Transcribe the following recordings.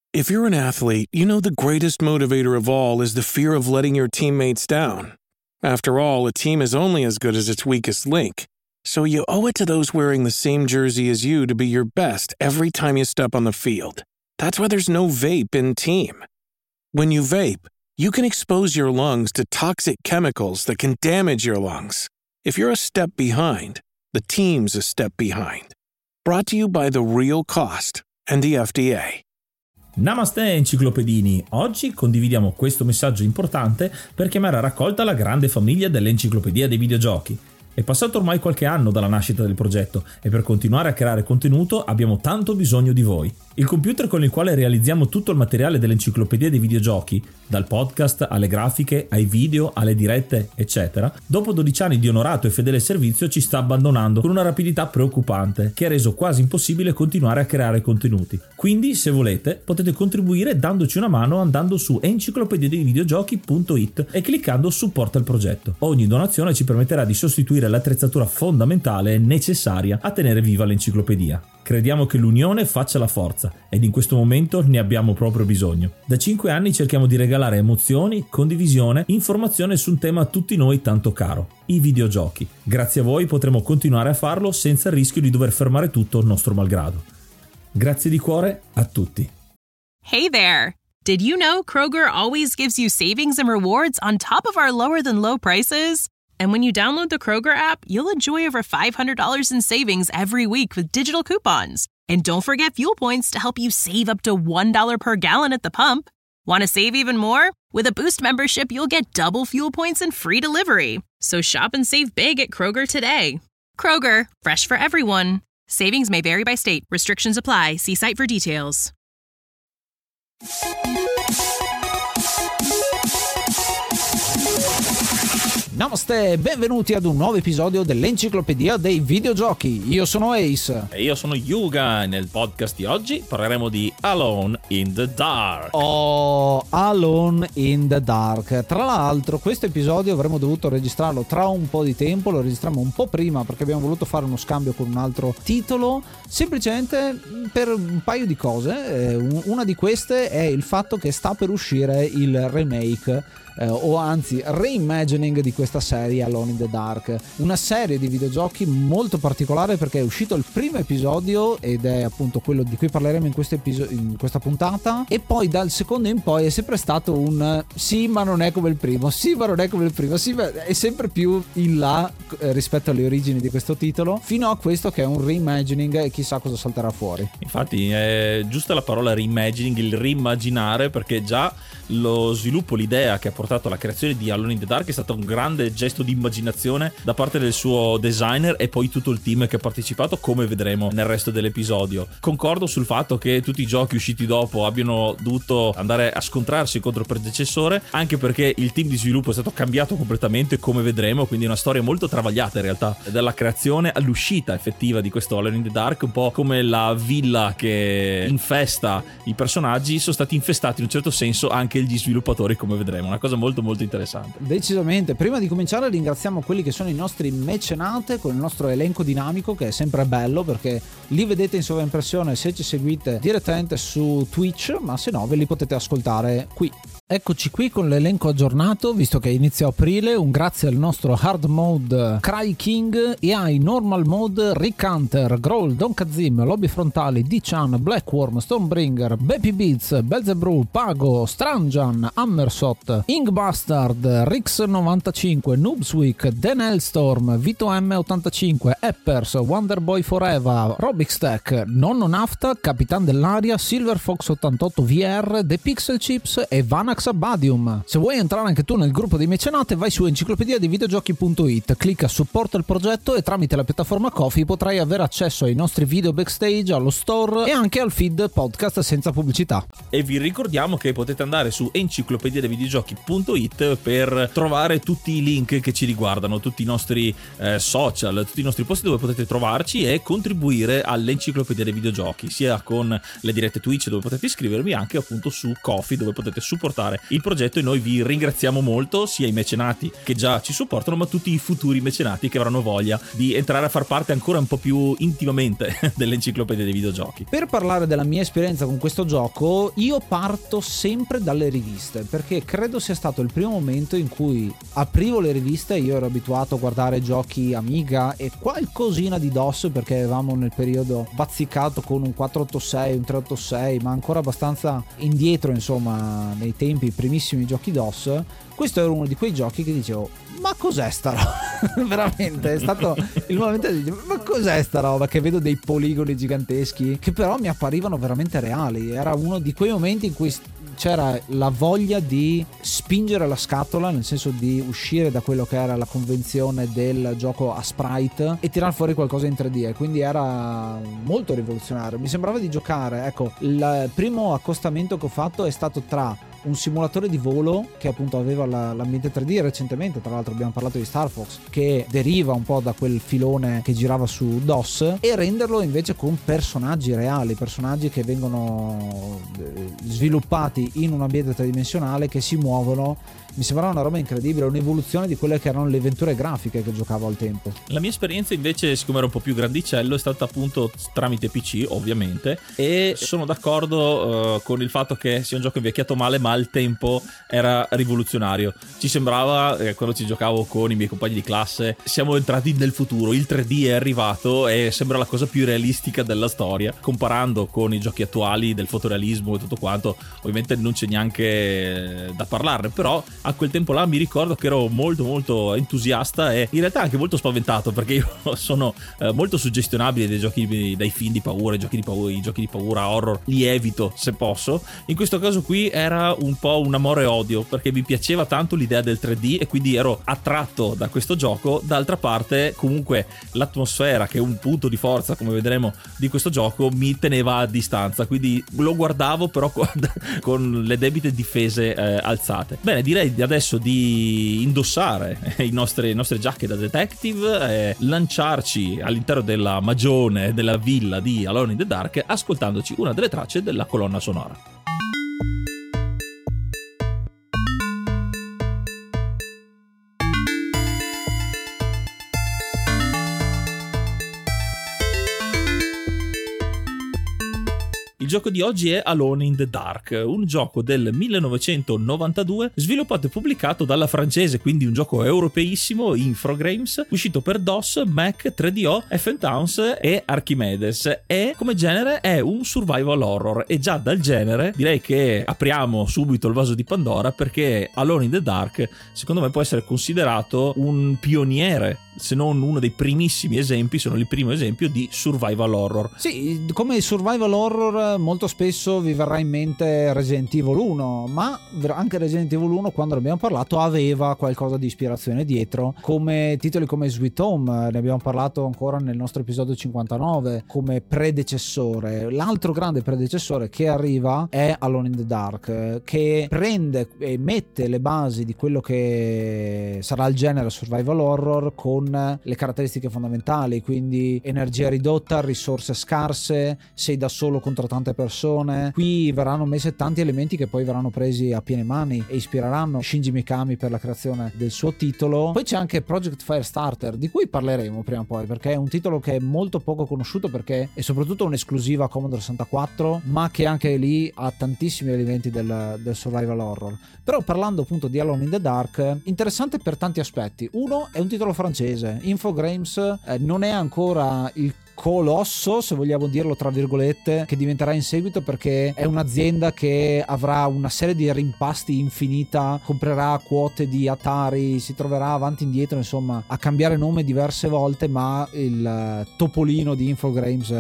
If you're an athlete, you know the greatest motivator of all is the fear of letting your teammates down. After all, a team is only as good as its weakest link. So you owe it to those wearing the same jersey as you to be your best every time you step on the field. That's why there's no vape in team. When you vape, you can expose your lungs to toxic chemicals that can damage your lungs. If you're a step behind, the team's a step behind. Brought to you by The Real Cost and the FDA. Namaste enciclopedini, oggi condividiamo questo messaggio importante per chiamare a raccolta la grande famiglia dell'Enciclopedia dei Videogiochi. È passato ormai qualche anno dalla nascita del progetto e per continuare a creare contenuto abbiamo tanto bisogno di voi. Il computer con il quale realizziamo tutto il materiale dell'Enciclopedia dei Videogiochi, dal podcast alle grafiche, ai video, alle dirette, eccetera, dopo 12 anni di onorato e fedele servizio ci sta abbandonando con una rapidità preoccupante che ha reso quasi impossibile continuare a creare contenuti. Quindi, se volete, potete contribuire dandoci una mano andando su enciclopediadeivideogiochi.it e cliccando supporta il progetto. Ogni donazione ci permetterà di sostituire l'attrezzatura fondamentale e necessaria a tenere viva l'enciclopedia. Crediamo che l'unione faccia la forza ed in questo momento ne abbiamo proprio bisogno. Da 5 anni cerchiamo di regalare emozioni, condivisione, informazione su un tema a tutti noi tanto caro, i videogiochi. Grazie a voi potremo continuare a farlo senza il rischio di dover fermare tutto nostro malgrado. Grazie di cuore a tutti. Hey there! Did you know Kroger always gives you savings and rewards on top of our lower than low prices? And when you download the Kroger app, you'll enjoy over $500 in savings every week with digital coupons. And don't forget fuel points to help you save up to $1 per gallon at the pump. Want to save even more? With a Boost membership, you'll get double fuel points and free delivery. So shop and save big at Kroger today. Kroger, fresh for everyone. Savings may vary by state. Restrictions apply. See site for details. Namaste, benvenuti ad un nuovo episodio dell'Enciclopedia dei Videogiochi. Io sono Ace. E io sono Yuga e nel podcast di oggi parleremo di Alone in the Dark. Oh, Alone in the Dark. Tra l'altro questo episodio avremmo dovuto registrarlo tra un po' di tempo, lo registriamo un po' prima perché abbiamo voluto fare uno scambio con un altro titolo, semplicemente per un paio di cose. Una di queste è il fatto che sta per uscire il remake o anzi reimagining di questa serie Alone in the Dark, una serie di videogiochi molto particolare perché è uscito il primo episodio ed è appunto quello di cui parleremo in questa puntata, e poi dal secondo in poi è sempre stato un sì ma non è come il primo, sì ma non è come il primo, sì ma è sempre più in là rispetto alle origini di questo titolo, fino a questo che è un reimagining e chissà cosa salterà fuori. Infatti è giusta la parola reimagining, il rimmaginare, perché già lo sviluppo, l'idea che ha portato alla creazione di Alone in the Dark è stato un grande gesto di immaginazione da parte del suo designer e poi tutto il team che ha partecipato, come vedremo nel resto dell'episodio. Concordo sul fatto che tutti i giochi usciti dopo abbiano dovuto andare a scontrarsi contro il predecessore, anche perché il team di sviluppo è stato cambiato completamente, come vedremo, quindi è una storia molto travagliata in realtà, dalla creazione all'uscita effettiva di questo Alone in the Dark, un po' come la villa che infesta i personaggi, sono stati infestati in un certo senso anche gli sviluppatori, come vedremo, una cosa molto molto interessante. Decisamente. Prima di cominciare ringraziamo quelli che sono i nostri mecenate con il nostro elenco dinamico, che è sempre bello perché li vedete in sovraimpressione se ci seguite direttamente su Twitch, ma se no ve li potete ascoltare qui. Eccoci qui con l'elenco aggiornato, visto che è inizio aprile. Un grazie al nostro hard mode Cry King e ai normal mode Rick Hunter, Growl, Don Kazim, Lobby Frontali, D-Chan, Blackworm, Stonebringer, Baby Beats, Belzebrew, Pago, Stranjan, Hammersot, Ingbastard, Rix95, Noobsweek, Dan Hellstorm, Vito M85, Eppers, Wonderboy Forever, Robix Tech, Nonno Nafta, Capitan dell'Aria, Silver Fox 88 VR, The Pixel Chips e Vanax Abadium. Se vuoi entrare anche tu nel gruppo dei mecenate, vai su enciclopediadeivideogiochi.it, clicca supporta il progetto e tramite la piattaforma Ko-fi potrai avere accesso ai nostri video backstage, allo store e anche al feed podcast senza pubblicità. E vi ricordiamo che potete andare su enciclopediadeivideogiochi.it per trovare tutti i link che ci riguardano, tutti i nostri social, tutti i nostri posti dove potete trovarci e contribuire all'Enciclopedia dei Videogiochi, sia con le dirette Twitch dove potete iscrivervi, anche appunto su Ko-fi dove potete supportare supportare il progetto, e noi vi ringraziamo molto, sia i mecenati che già ci supportano, ma tutti i futuri mecenati che avranno voglia di entrare a far parte ancora un po' più intimamente dell'enciclopedia dei videogiochi. Per parlare della mia esperienza con questo gioco, io parto sempre dalle riviste, perché credo sia stato il primo momento in cui aprivo le riviste. Io ero abituato a guardare giochi Amiga e qualcosina di DOS, perché avevamo nel periodo bazzicato con un 486, un 386, ma ancora abbastanza indietro, insomma, nei tempi primissimi giochi DOS. Questo era uno di quei giochi che dicevo: ma cos'è sta roba? Veramente è stato il momento di dire: ma cos'è sta roba? Che vedo dei poligoni giganteschi che però mi apparivano veramente reali. Era uno di quei momenti in cui c'era la voglia di spingere la scatola, nel senso di uscire da quello che era la convenzione del gioco a sprite e tirar fuori qualcosa in 3D, e quindi era molto rivoluzionario. Mi sembrava di giocare, ecco, il primo accostamento che ho fatto è stato tra un simulatore di volo che appunto aveva l'ambiente 3D. Recentemente tra l'altro abbiamo parlato di Star Fox, che deriva un po' da quel filone che girava su DOS, e renderlo invece con personaggi reali, personaggi che vengono sviluppati in un ambiente tridimensionale, che si muovono. Mi sembrava una roba incredibile, un'evoluzione di quelle che erano le avventure grafiche che giocavo al tempo. La mia esperienza invece, siccome ero un po' più grandicello, è stata appunto tramite PC, ovviamente, e sono d'accordo con il fatto che sia un gioco invecchiato male, ma al tempo era rivoluzionario. Ci sembrava, quando ci giocavo con i miei compagni di classe, siamo entrati nel futuro, il 3D è arrivato e sembra la cosa più realistica della storia. Comparando con i giochi attuali del fotorealismo e tutto quanto, ovviamente non c'è neanche da parlarne, però a quel tempo là mi ricordo che ero molto molto entusiasta e in realtà anche molto spaventato, perché io sono molto suggestionabile dei giochi, dai film di paura, i giochi di paura horror li evito se posso. In questo caso qui era un po' un amore e odio, perché mi piaceva tanto l'idea del 3D e quindi ero attratto da questo gioco. D'altra parte comunque l'atmosfera, che è un punto di forza come vedremo di questo gioco, mi teneva a distanza, quindi lo guardavo però con le debite difese alzate. Bene, direi adesso di indossare le nostre giacche da detective, lanciarci all'interno della magione della villa di Alone in the Dark, ascoltandoci una delle tracce della colonna sonora. Il gioco di oggi è Alone in the Dark, un gioco del 1992 sviluppato e pubblicato dalla francese, quindi un gioco europeissimo, Infogrames, uscito per DOS, Mac, 3DO, F-Towns e Archimedes, e come genere è un survival horror. E già dal genere direi che apriamo subito il vaso di Pandora, perché Alone in the Dark secondo me può essere considerato un pioniere, se non uno dei primissimi esempi, se non il primo esempio di survival horror. Sì, come survival horror molto spesso vi verrà in mente Resident Evil 1, ma anche Resident Evil 1, quando ne abbiamo parlato, aveva qualcosa di ispirazione dietro, come titoli come Sweet Home, ne abbiamo parlato ancora nel nostro episodio 59, come predecessore. L'altro grande predecessore che arriva è Alone in the Dark, che prende e mette le basi di quello che sarà il genere survival horror con le caratteristiche fondamentali, quindi energia ridotta, risorse scarse, sei da solo contro tante persone. Qui verranno messe tanti elementi che poi verranno presi a piene mani e ispireranno Shinji Mikami per la creazione del suo titolo. Poi c'è anche Project Firestarter, di cui parleremo prima o poi, perché è un titolo che è molto poco conosciuto, perché è soprattutto un'esclusiva Commodore 64, ma che anche lì ha tantissimi elementi del survival horror. Però parlando appunto di Alone in the Dark, interessante per tanti aspetti. Uno, è un titolo francese. Infogrames non è ancora il colosso, se vogliamo dirlo tra virgolette, che diventerà in seguito, perché è un'azienda che avrà una serie di rimpasti infinita, comprerà quote di Atari, si troverà avanti e indietro, insomma, a cambiare nome diverse volte, ma il topolino di Infogrames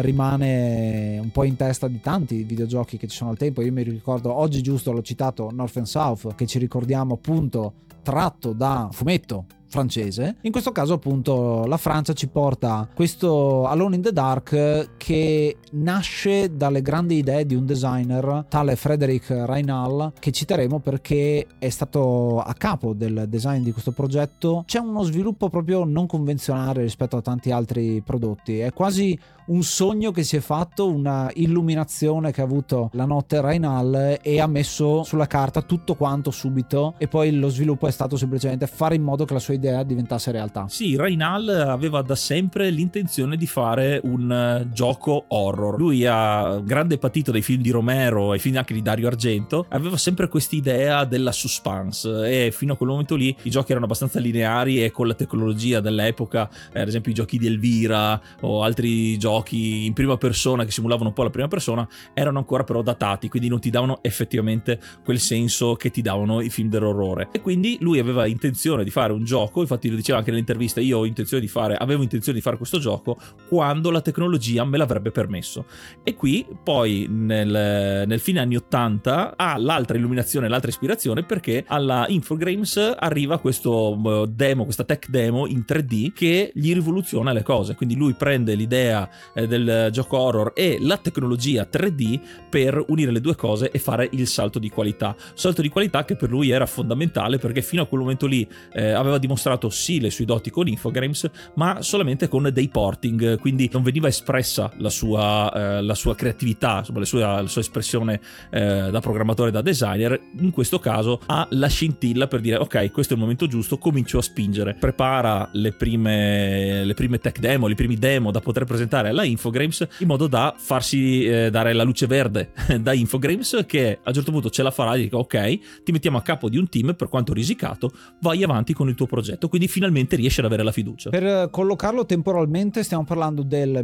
rimane un po' in testa di tanti videogiochi che ci sono al tempo. Io mi ricordo, oggi giusto l'ho citato, North and South, che ci ricordiamo appunto tratto da fumetto francese. In questo caso appunto la Francia ci porta questo Alone in the Dark, che nasce dalle grandi idee di un designer tale Frédéric Raynal, che citeremo perché è stato a capo del design di questo progetto. C'è uno sviluppo proprio non convenzionale rispetto a tanti altri prodotti, è quasi un sogno che si è fatto, una illuminazione che ha avuto la notte Raynal e ha messo sulla carta tutto quanto subito, e poi lo sviluppo è stato semplicemente fare in modo che la sua idea diventasse realtà. Sì, Raynal aveva da sempre l'intenzione di fare un gioco horror. Lui ha grande patito dai film di Romero e film anche di Dario Argento, aveva sempre quest'idea della suspense, e fino a quel momento lì i giochi erano abbastanza lineari e con la tecnologia dell'epoca, ad esempio i giochi di Elvira o altri giochi in prima persona che simulavano un po' la prima persona, erano ancora però datati, quindi non ti davano effettivamente quel senso che ti davano i film dell'orrore. E quindi lui aveva intenzione di fare un gioco, infatti lo diceva anche nell'intervista, avevo intenzione di fare questo gioco quando la tecnologia me l'avrebbe permesso. E qui poi nel fine anni 80 ha l'altra illuminazione, l'altra ispirazione, perché alla Infogrames arriva questo demo, questa tech demo in 3D che gli rivoluziona le cose. Quindi lui prende l'idea del gioco horror e la tecnologia 3D per unire le due cose e fare il salto di qualità che per lui era fondamentale, perché fino a quel momento lì aveva dimostrato sì le sue doti con Infogrames, ma solamente con dei porting, quindi non veniva espressa la sua creatività, insomma la sua espressione da programmatore, da designer. In questo caso ha la scintilla per dire ok, questo è il momento giusto, comincio a spingere, prepara le prime tech demo, i primi demo da poter presentare alla Infogrames, in modo da farsi dare la luce verde da Infogrames, che a un certo punto ce la farà e dica ok, ti mettiamo a capo di un team, per quanto risicato, vai avanti con il tuo progetto. Quindi finalmente riesce ad avere la fiducia. Per collocarlo temporalmente, stiamo parlando del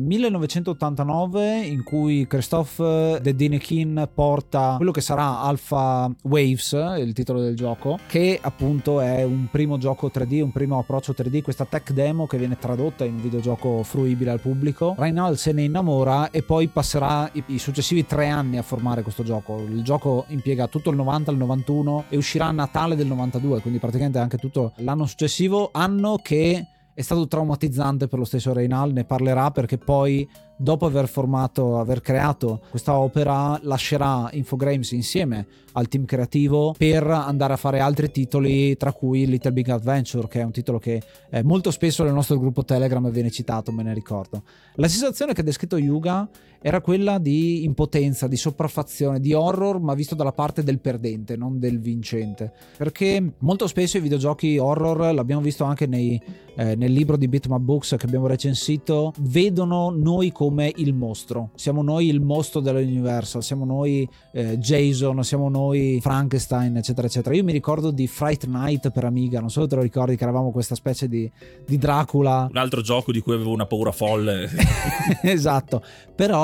1989, in cui Christophe de Denekin porta quello che sarà Alpha Waves, il titolo del gioco, che appunto è un primo gioco 3D, un primo approccio 3D, questa tech demo che viene tradotta in un videogioco fruibile al pubblico. Raynal se ne innamora e poi passerà i successivi 3 anni a formare questo gioco. Il gioco impiega tutto il 90, il 91 e uscirà a Natale del 92, quindi praticamente anche tutto l'anno successivo, anno che è stato traumatizzante per lo stesso Raynal. Ne parlerà perché poi, dopo aver creato questa opera, lascerà Infogrames insieme al team creativo per andare a fare altri titoli, tra cui Little Big Adventure, che è un titolo che molto spesso nel nostro gruppo Telegram viene citato, me ne ricordo. La sensazione che ha descritto Yuga era quella di impotenza, di sopraffazione, di horror, ma visto dalla parte del perdente, non del vincente, perché molto spesso i videogiochi horror, l'abbiamo visto anche nel libro di Bitmap Books che abbiamo recensito, vedono noi come il mostro, siamo noi il mostro dell'Universal, siamo noi Jason, siamo noi Frankenstein, eccetera eccetera. Io mi ricordo di Fright Night per Amiga, non so se te lo ricordi, che eravamo questa specie di Dracula, un altro gioco di cui avevo una paura folle. esatto, però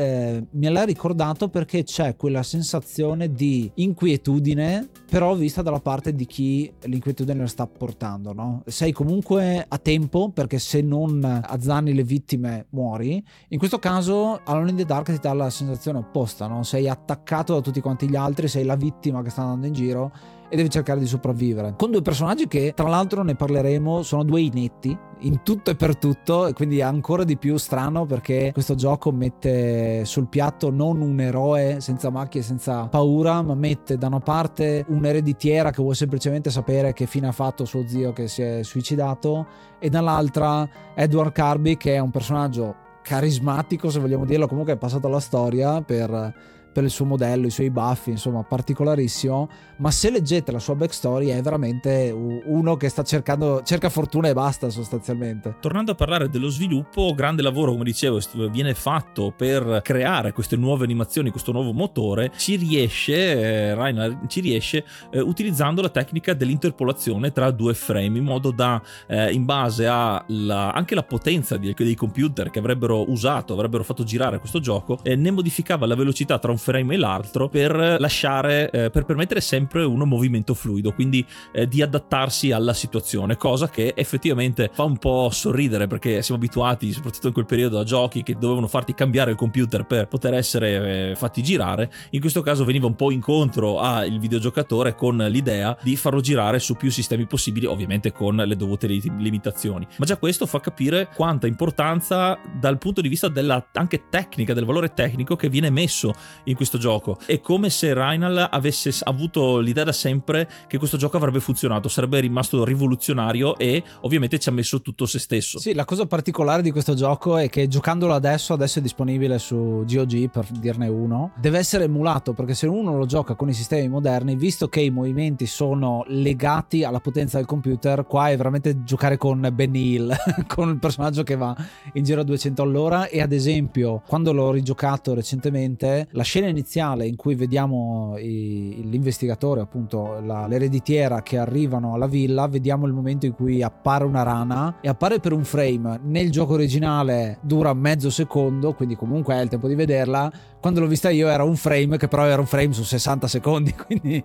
me l'ha ricordato perché c'è quella sensazione di inquietudine, però vista dalla parte di chi l'inquietudine la sta portando, no? Sei comunque a tempo, perché se non azzanni le vittime muori. In questo caso Alone in the Dark ti dà la sensazione opposta, no? Sei attaccato da tutti quanti gli altri, sei la vittima che sta andando in giro e devi cercare di sopravvivere, con 2 personaggi che, tra l'altro, ne parleremo, sono 2 inetti in tutto e per tutto, e quindi è ancora di più strano perché questo gioco mette sul piatto non un eroe senza macchie, senza paura, ma mette da una parte un'ereditiera che vuole semplicemente sapere che fine ha fatto suo zio che si è suicidato, e dall'altra Edward Kirby, che è un personaggio carismatico, se vogliamo dirlo, comunque è passato alla storia per il suo modello, i suoi baffi, insomma particolarissimo, ma se leggete la sua backstory è veramente uno che cerca fortuna e basta, sostanzialmente. Tornando a parlare dello sviluppo, grande lavoro, come dicevo, viene fatto per creare queste nuove animazioni, questo nuovo motore. Raynal ci riesce utilizzando la tecnica dell'interpolazione tra 2 frame, in modo da in base a anche la potenza dei computer che avrebbero fatto girare questo gioco, ne modificava la velocità tra un frame e l'altro per per permettere sempre un movimento fluido, quindi di adattarsi alla situazione, cosa che effettivamente fa un po' sorridere, perché siamo abituati, soprattutto in quel periodo, a giochi che dovevano farti cambiare il computer per poter essere fatti girare. In questo caso veniva un po' incontro al videogiocatore con l'idea di farlo girare su più sistemi possibili, ovviamente con le dovute limitazioni, ma già questo fa capire quanta importanza dal punto di vista della anche tecnica, del valore tecnico che viene messo in in questo gioco. È come se Reinhard avesse avuto l'idea da sempre che questo gioco avrebbe funzionato, sarebbe rimasto rivoluzionario, e ovviamente ci ha messo tutto se stesso. Sì, la cosa particolare di questo gioco è che giocandolo adesso è disponibile su GOG, per dirne uno, deve essere emulato, perché se uno lo gioca con i sistemi moderni, visto che i movimenti sono legati alla potenza del computer, qua è veramente giocare con Benny Hill con il personaggio che va in giro a 200 all'ora. E ad esempio, quando l'ho rigiocato recentemente, la scena iniziale in cui vediamo l'investigatore, appunto l'ereditiera, che arrivano alla villa, vediamo il momento in cui appare una rana, e appare per un frame. Nel gioco originale dura mezzo secondo, quindi comunque è il tempo di vederla. Quando l'ho vista io era un frame, che però era un frame su 60 secondi, quindi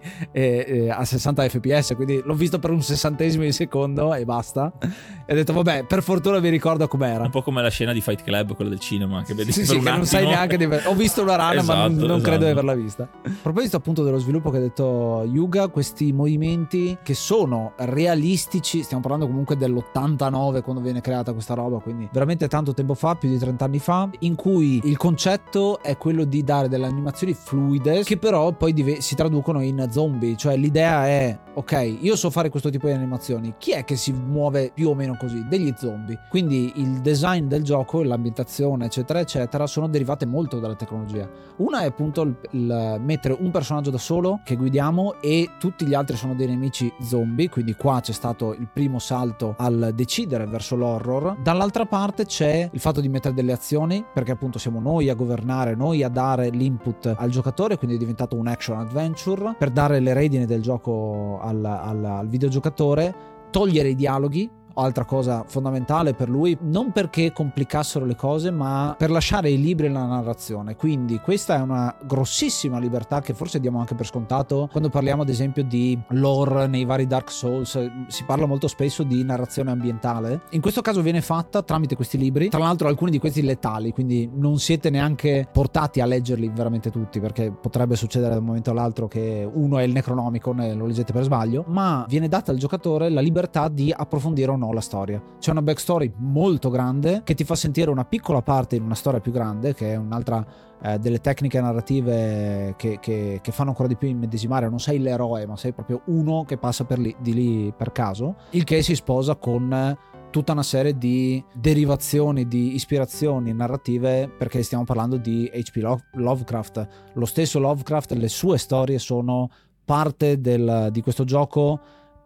a 60 fps, quindi l'ho visto per un sessantesimo di secondo e basta. E ho detto vabbè, per fortuna mi ricordo com'era. Un po' come la scena di Fight Club, quella del cinema, che vedi sì, per un che attimo. non sai neanche ho visto una rana, esatto, ma non credo esatto. di averla vista. A proposito appunto dello sviluppo che ha detto Yuga, questi movimenti che sono realistici, stiamo parlando comunque dell'89 quando viene creata questa roba, quindi veramente tanto tempo fa, più di 30 anni fa, in cui il concetto è quello di dare delle animazioni fluide che però poi si traducono in zombie. Cioè l'idea è, ok, io so fare questo tipo di animazioni, chi è che si muove più o meno così? Degli zombie. Quindi il design del gioco, l'ambientazione eccetera eccetera sono derivate molto dalla tecnologia. Una è appunto il mettere un personaggio da solo che guidiamo e tutti gli altri sono dei nemici zombie, quindi qua c'è stato il primo salto al decidere verso l'horror. Dall'altra parte c'è il fatto di mettere delle azioni, perché appunto siamo noi a governare, noi a dare l'input al giocatore, quindi è diventato un action adventure per dare le redine del gioco al videogiocatore, togliere i dialoghi. Altra cosa fondamentale per lui, non perché complicassero le cose, ma per lasciare i libri nella narrazione. Quindi questa è una grossissima libertà che forse diamo anche per scontato quando parliamo ad esempio di lore nei vari Dark Souls. Si parla molto spesso di narrazione ambientale, in questo caso viene fatta tramite questi libri, tra l'altro alcuni di questi letali, quindi non siete neanche portati a leggerli veramente tutti, perché potrebbe succedere da un momento all'altro che uno è il Necronomicon e lo leggete per sbaglio, ma viene data al giocatore la libertà di approfondire o no la storia. C'è una backstory molto grande che ti fa sentire una piccola parte in una storia più grande, che è un'altra delle tecniche narrative che fanno ancora di più immedesimare. Non sei l'eroe, ma sei proprio uno che passa di lì per caso, il che si sposa con tutta una serie di derivazioni, di ispirazioni narrative, perché stiamo parlando di H.P. Lovecraft. Lo stesso Lovecraft, le sue storie sono parte di questo gioco,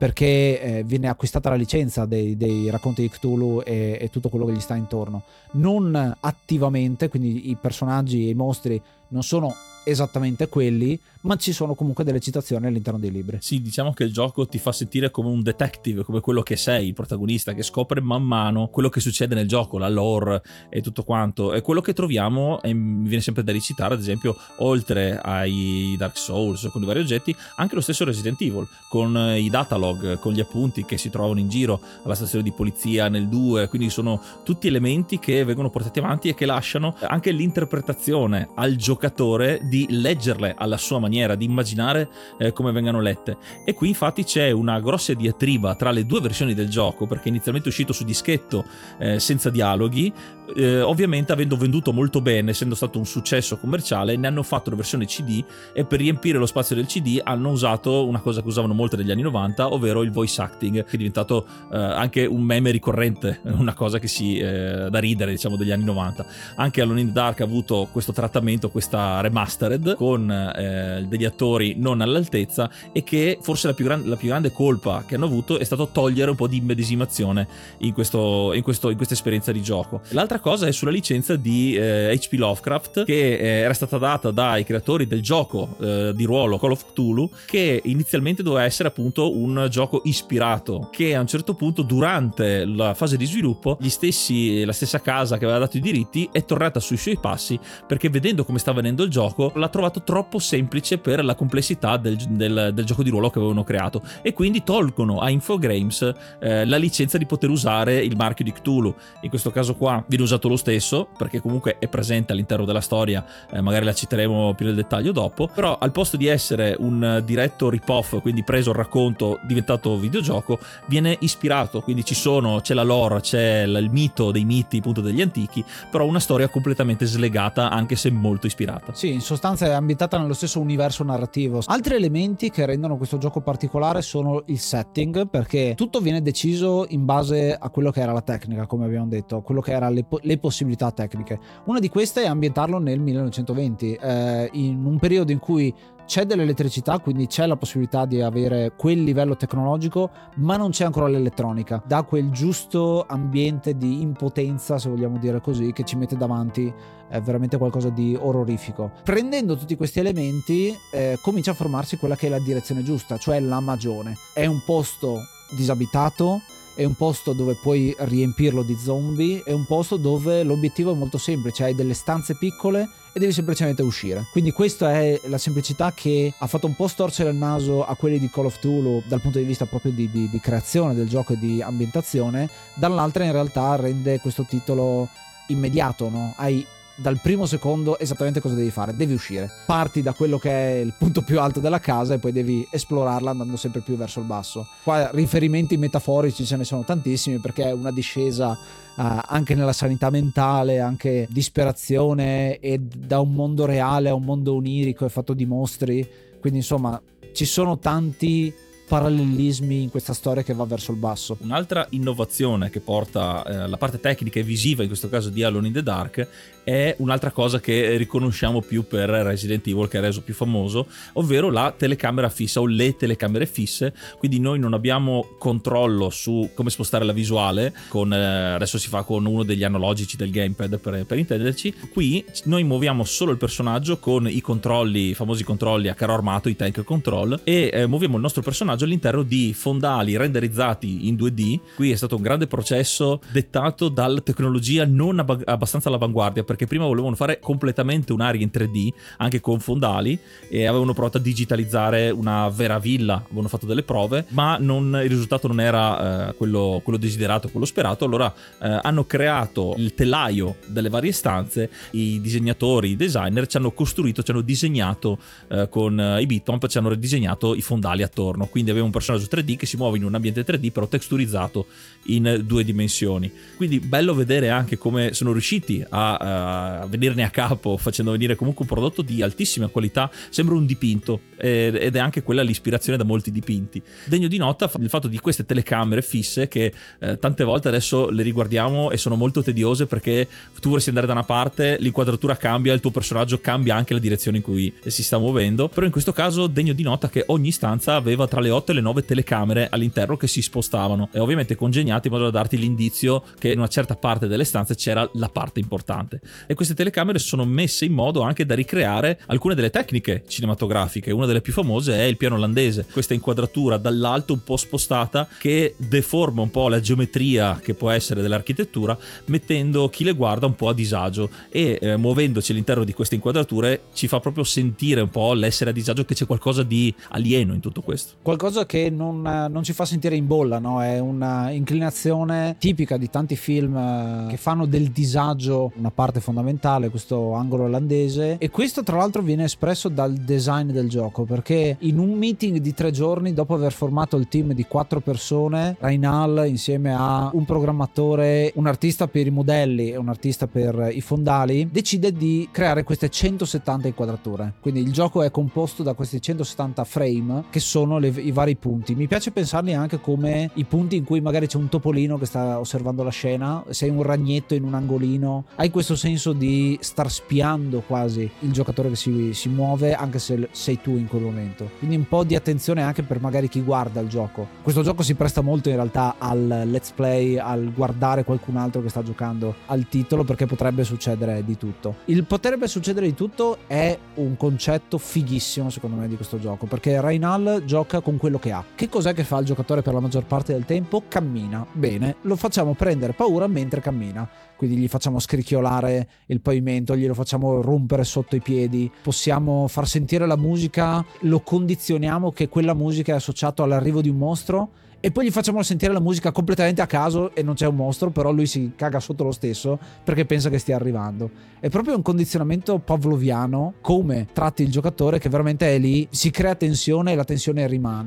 perché viene acquistata la licenza dei racconti di Cthulhu e tutto quello che gli sta intorno. Non attivamente, quindi i personaggi e i mostri non sono esattamente quelli, ma ci sono comunque delle citazioni all'interno dei libri. Sì, diciamo che il gioco ti fa sentire come un detective, come quello che sei, il protagonista che scopre man mano quello che succede nel gioco, la lore e tutto quanto. E quello che troviamo, e mi viene sempre da ricitare, ad esempio, oltre ai Dark Souls con i vari oggetti, anche lo stesso Resident Evil, con i datalog, con gli appunti che si trovano in giro alla stazione di polizia nel 2, quindi sono tutti elementi che vengono portati avanti e che lasciano anche l'interpretazione al giocatore di leggerle alla sua maniera, di immaginare come vengano lette. E qui infatti c'è una grossa diatriba tra le due versioni del gioco, perché inizialmente è uscito su dischetto senza dialoghi, ovviamente avendo venduto molto bene, essendo stato un successo commerciale, ne hanno fatto una versione CD, e per riempire lo spazio del CD hanno usato una cosa che usavano molto negli anni 90, ovvero il voice acting, che è diventato anche un meme ricorrente, una cosa che da ridere, diciamo, degli anni 90. Anche Alone in the Dark ha avuto questo trattamento, questa remastered con degli attori non all'altezza, e che forse la più grande colpa che hanno avuto è stato togliere un po' di immedesimazione in questa esperienza di gioco. L'altra cosa è sulla licenza di H.P. Lovecraft, che era stata data dai creatori del gioco di ruolo Call of Cthulhu, che inizialmente doveva essere appunto un gioco ispirato, che a un certo punto durante la fase di sviluppo la stessa casa che aveva dato i diritti è tornata sui suoi passi, perché vedendo come sta venendo il gioco l'ha trovato troppo semplice per la complessità del gioco di ruolo che avevano creato, e quindi tolgono a Infogrames la licenza di poter usare il marchio di Cthulhu. In questo caso qua viene usato lo stesso, perché comunque è presente all'interno della storia, magari la citeremo più nel dettaglio dopo, però al posto di essere un diretto rip-off, quindi preso il racconto diventato videogioco, viene ispirato, quindi c'è la lore, c'è il mito dei miti appunto degli antichi, però una storia completamente slegata, anche se molto ispirata. ispirata. Sì, in sostanza è ambientata nello stesso universo narrativo. Altri elementi che rendono questo gioco particolare sono il setting, perché tutto viene deciso in base a quello che era la tecnica, come abbiamo detto, quello che erano le possibilità tecniche. Una di queste è ambientarlo nel 1920, in un periodo in cui c'è dell'elettricità, quindi c'è la possibilità di avere quel livello tecnologico, ma non c'è ancora l'elettronica. Dà quel giusto ambiente di impotenza, se vogliamo dire così, che ci mette davanti veramente qualcosa di orrorifico. Prendendo tutti questi elementi comincia a formarsi quella che è la direzione giusta, cioè la magione. È un posto disabitato, è un posto dove puoi riempirlo di zombie, è un posto dove l'obiettivo è molto semplice, hai delle stanze piccole e devi semplicemente uscire. Quindi questa è la semplicità che ha fatto un po' storcere il naso a quelli di Call of Cthulhu dal punto di vista proprio di creazione del gioco e di ambientazione. Dall'altra in realtà rende questo titolo immediato, no? Hai dal primo secondo esattamente cosa devi fare, devi uscire, parti da quello che è il punto più alto della casa e poi devi esplorarla andando sempre più verso il basso. Qua riferimenti metaforici ce ne sono tantissimi, perché è una discesa anche nella sanità mentale, anche disperazione, e da un mondo reale a un mondo onirico è fatto di mostri, quindi insomma ci sono tanti parallelismi in questa storia che va verso il basso. Un'altra innovazione che porta la parte tecnica e visiva, in questo caso di Alone in the Dark, è un'altra cosa che riconosciamo più per Resident Evil, che è reso più famoso, ovvero la telecamera fissa o le telecamere fisse. Quindi noi non abbiamo controllo su come spostare la visuale adesso si fa con uno degli analogici del gamepad per intenderci. Qui noi muoviamo solo il personaggio con i controlli, i famosi controlli a carro armato, i tank control, e muoviamo il nostro personaggio all'interno di fondali renderizzati in 2D. Qui è stato un grande processo dettato dalla tecnologia non abbastanza all'avanguardia, perché prima volevano fare completamente un'area in 3D anche con fondali e avevano provato a digitalizzare una vera villa, avevano fatto delle prove, ma il risultato non era quello desiderato, quello sperato. Allora hanno creato il telaio delle varie stanze, i disegnatori, i designer ci hanno disegnato con i bitmap, ci hanno ridisegnato i fondali attorno, quindi aveva un personaggio 3D che si muove in un ambiente 3D però texturizzato in 2 dimensioni. Quindi bello vedere anche come sono riusciti a venirne a capo, facendo venire comunque un prodotto di altissima qualità. Sembra un dipinto, ed è anche quella l'ispirazione da molti dipinti. Degno di nota il fatto di queste telecamere fisse che tante volte adesso le riguardiamo e sono molto tediose, perché tu vorresti andare da una parte, l'inquadratura cambia, il tuo personaggio cambia anche la direzione in cui si sta muovendo. Però in questo caso degno di nota che ogni stanza aveva tra le 8 e le 9 telecamere all'interno che si spostavano, e ovviamente congegnate in modo da darti l'indizio che in una certa parte delle stanze c'era la parte importante. E queste telecamere sono messe in modo anche da ricreare alcune delle tecniche cinematografiche. Una delle più famose è il piano olandese, questa inquadratura dall'alto un po' spostata che deforma un po' la geometria che può essere dell'architettura, mettendo chi le guarda un po' a disagio, e muovendoci all'interno di queste inquadrature ci fa proprio sentire un po' l'essere a disagio, che c'è qualcosa di alieno in tutto questo, qualcosa che non ci fa sentire in bolla, no? È una inclinazione tipica di tanti film che fanno del disagio una parte fondamentale, questo angolo olandese. E questo tra l'altro viene espresso dal design del gioco, perché in un meeting di 3 giorni, dopo aver formato il team di 4 persone, Reinhard insieme a un programmatore, un artista per i modelli e un artista per i fondali, decide di creare queste 170 inquadrature. Quindi il gioco è composto da questi 170 frame che sono i vari punti. Mi piace pensarli anche come i punti in cui magari c'è un topolino che sta osservando la scena, sei un ragnetto in un angolino, hai questo senso di star spiando quasi il giocatore che si muove, anche se sei tu in quel momento. Quindi un po' di attenzione anche per magari chi guarda il gioco. Questo gioco si presta molto in realtà al let's play, al guardare qualcun altro che sta giocando al titolo, perché potrebbe succedere di tutto. Il potrebbe succedere di tutto è un concetto fighissimo secondo me di questo gioco, perché Reinhard gioca con quello che ha. Che cos'è che fa il giocatore per la maggior parte del tempo? Cammina. Bene, lo facciamo prendere paura mentre cammina, quindi gli facciamo scricchiolare il pavimento, glielo facciamo rompere sotto i piedi, possiamo far sentire la musica, lo condizioniamo che quella musica è associata all'arrivo di un mostro, e poi gli facciamo sentire la musica completamente a caso e non c'è un mostro, però lui si caga sotto lo stesso perché pensa che stia arrivando. È proprio un condizionamento pavloviano come tratti il giocatore, che veramente è lì, si crea tensione e la tensione rimane.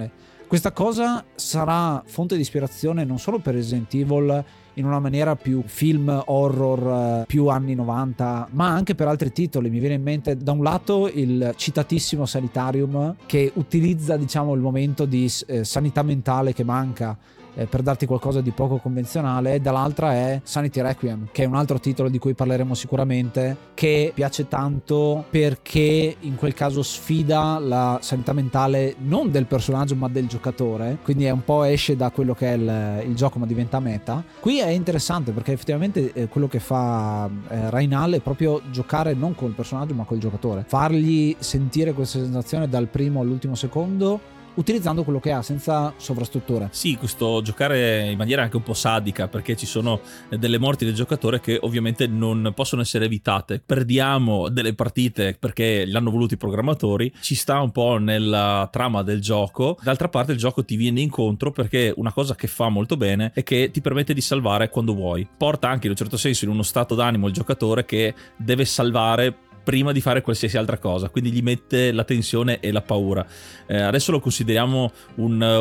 Questa cosa sarà fonte di ispirazione non solo per Resident Evil in una maniera più film horror, più anni 90, ma anche per altri titoli. Mi viene in mente da un lato il citatissimo Sanitarium, che utilizza, diciamo, il momento di sanità mentale che manca per darti qualcosa di poco convenzionale, e dall'altra è Sanity Requiem, che è un altro titolo di cui parleremo sicuramente, che piace tanto perché in quel caso sfida la sanità mentale non del personaggio ma del giocatore, quindi è un po' esce da quello che è il gioco ma diventa meta. Qui è interessante perché effettivamente quello che fa Rainal è proprio giocare non col personaggio ma col giocatore, fargli sentire questa sensazione dal primo all'ultimo secondo, utilizzando quello che ha senza sovrastrutture. Sì, questo giocare in maniera anche un po' sadica, perché ci sono delle morti del giocatore che ovviamente non possono essere evitate. Perdiamo delle partite perché l'hanno voluto i programmatori, ci sta un po' nella trama del gioco. D'altra parte il gioco ti viene incontro perché una cosa che fa molto bene è che ti permette di salvare quando vuoi. Porta anche in un certo senso in uno stato d'animo il giocatore che deve salvare prima di fare qualsiasi altra cosa, quindi gli mette la tensione e la paura. Adesso lo consideriamo una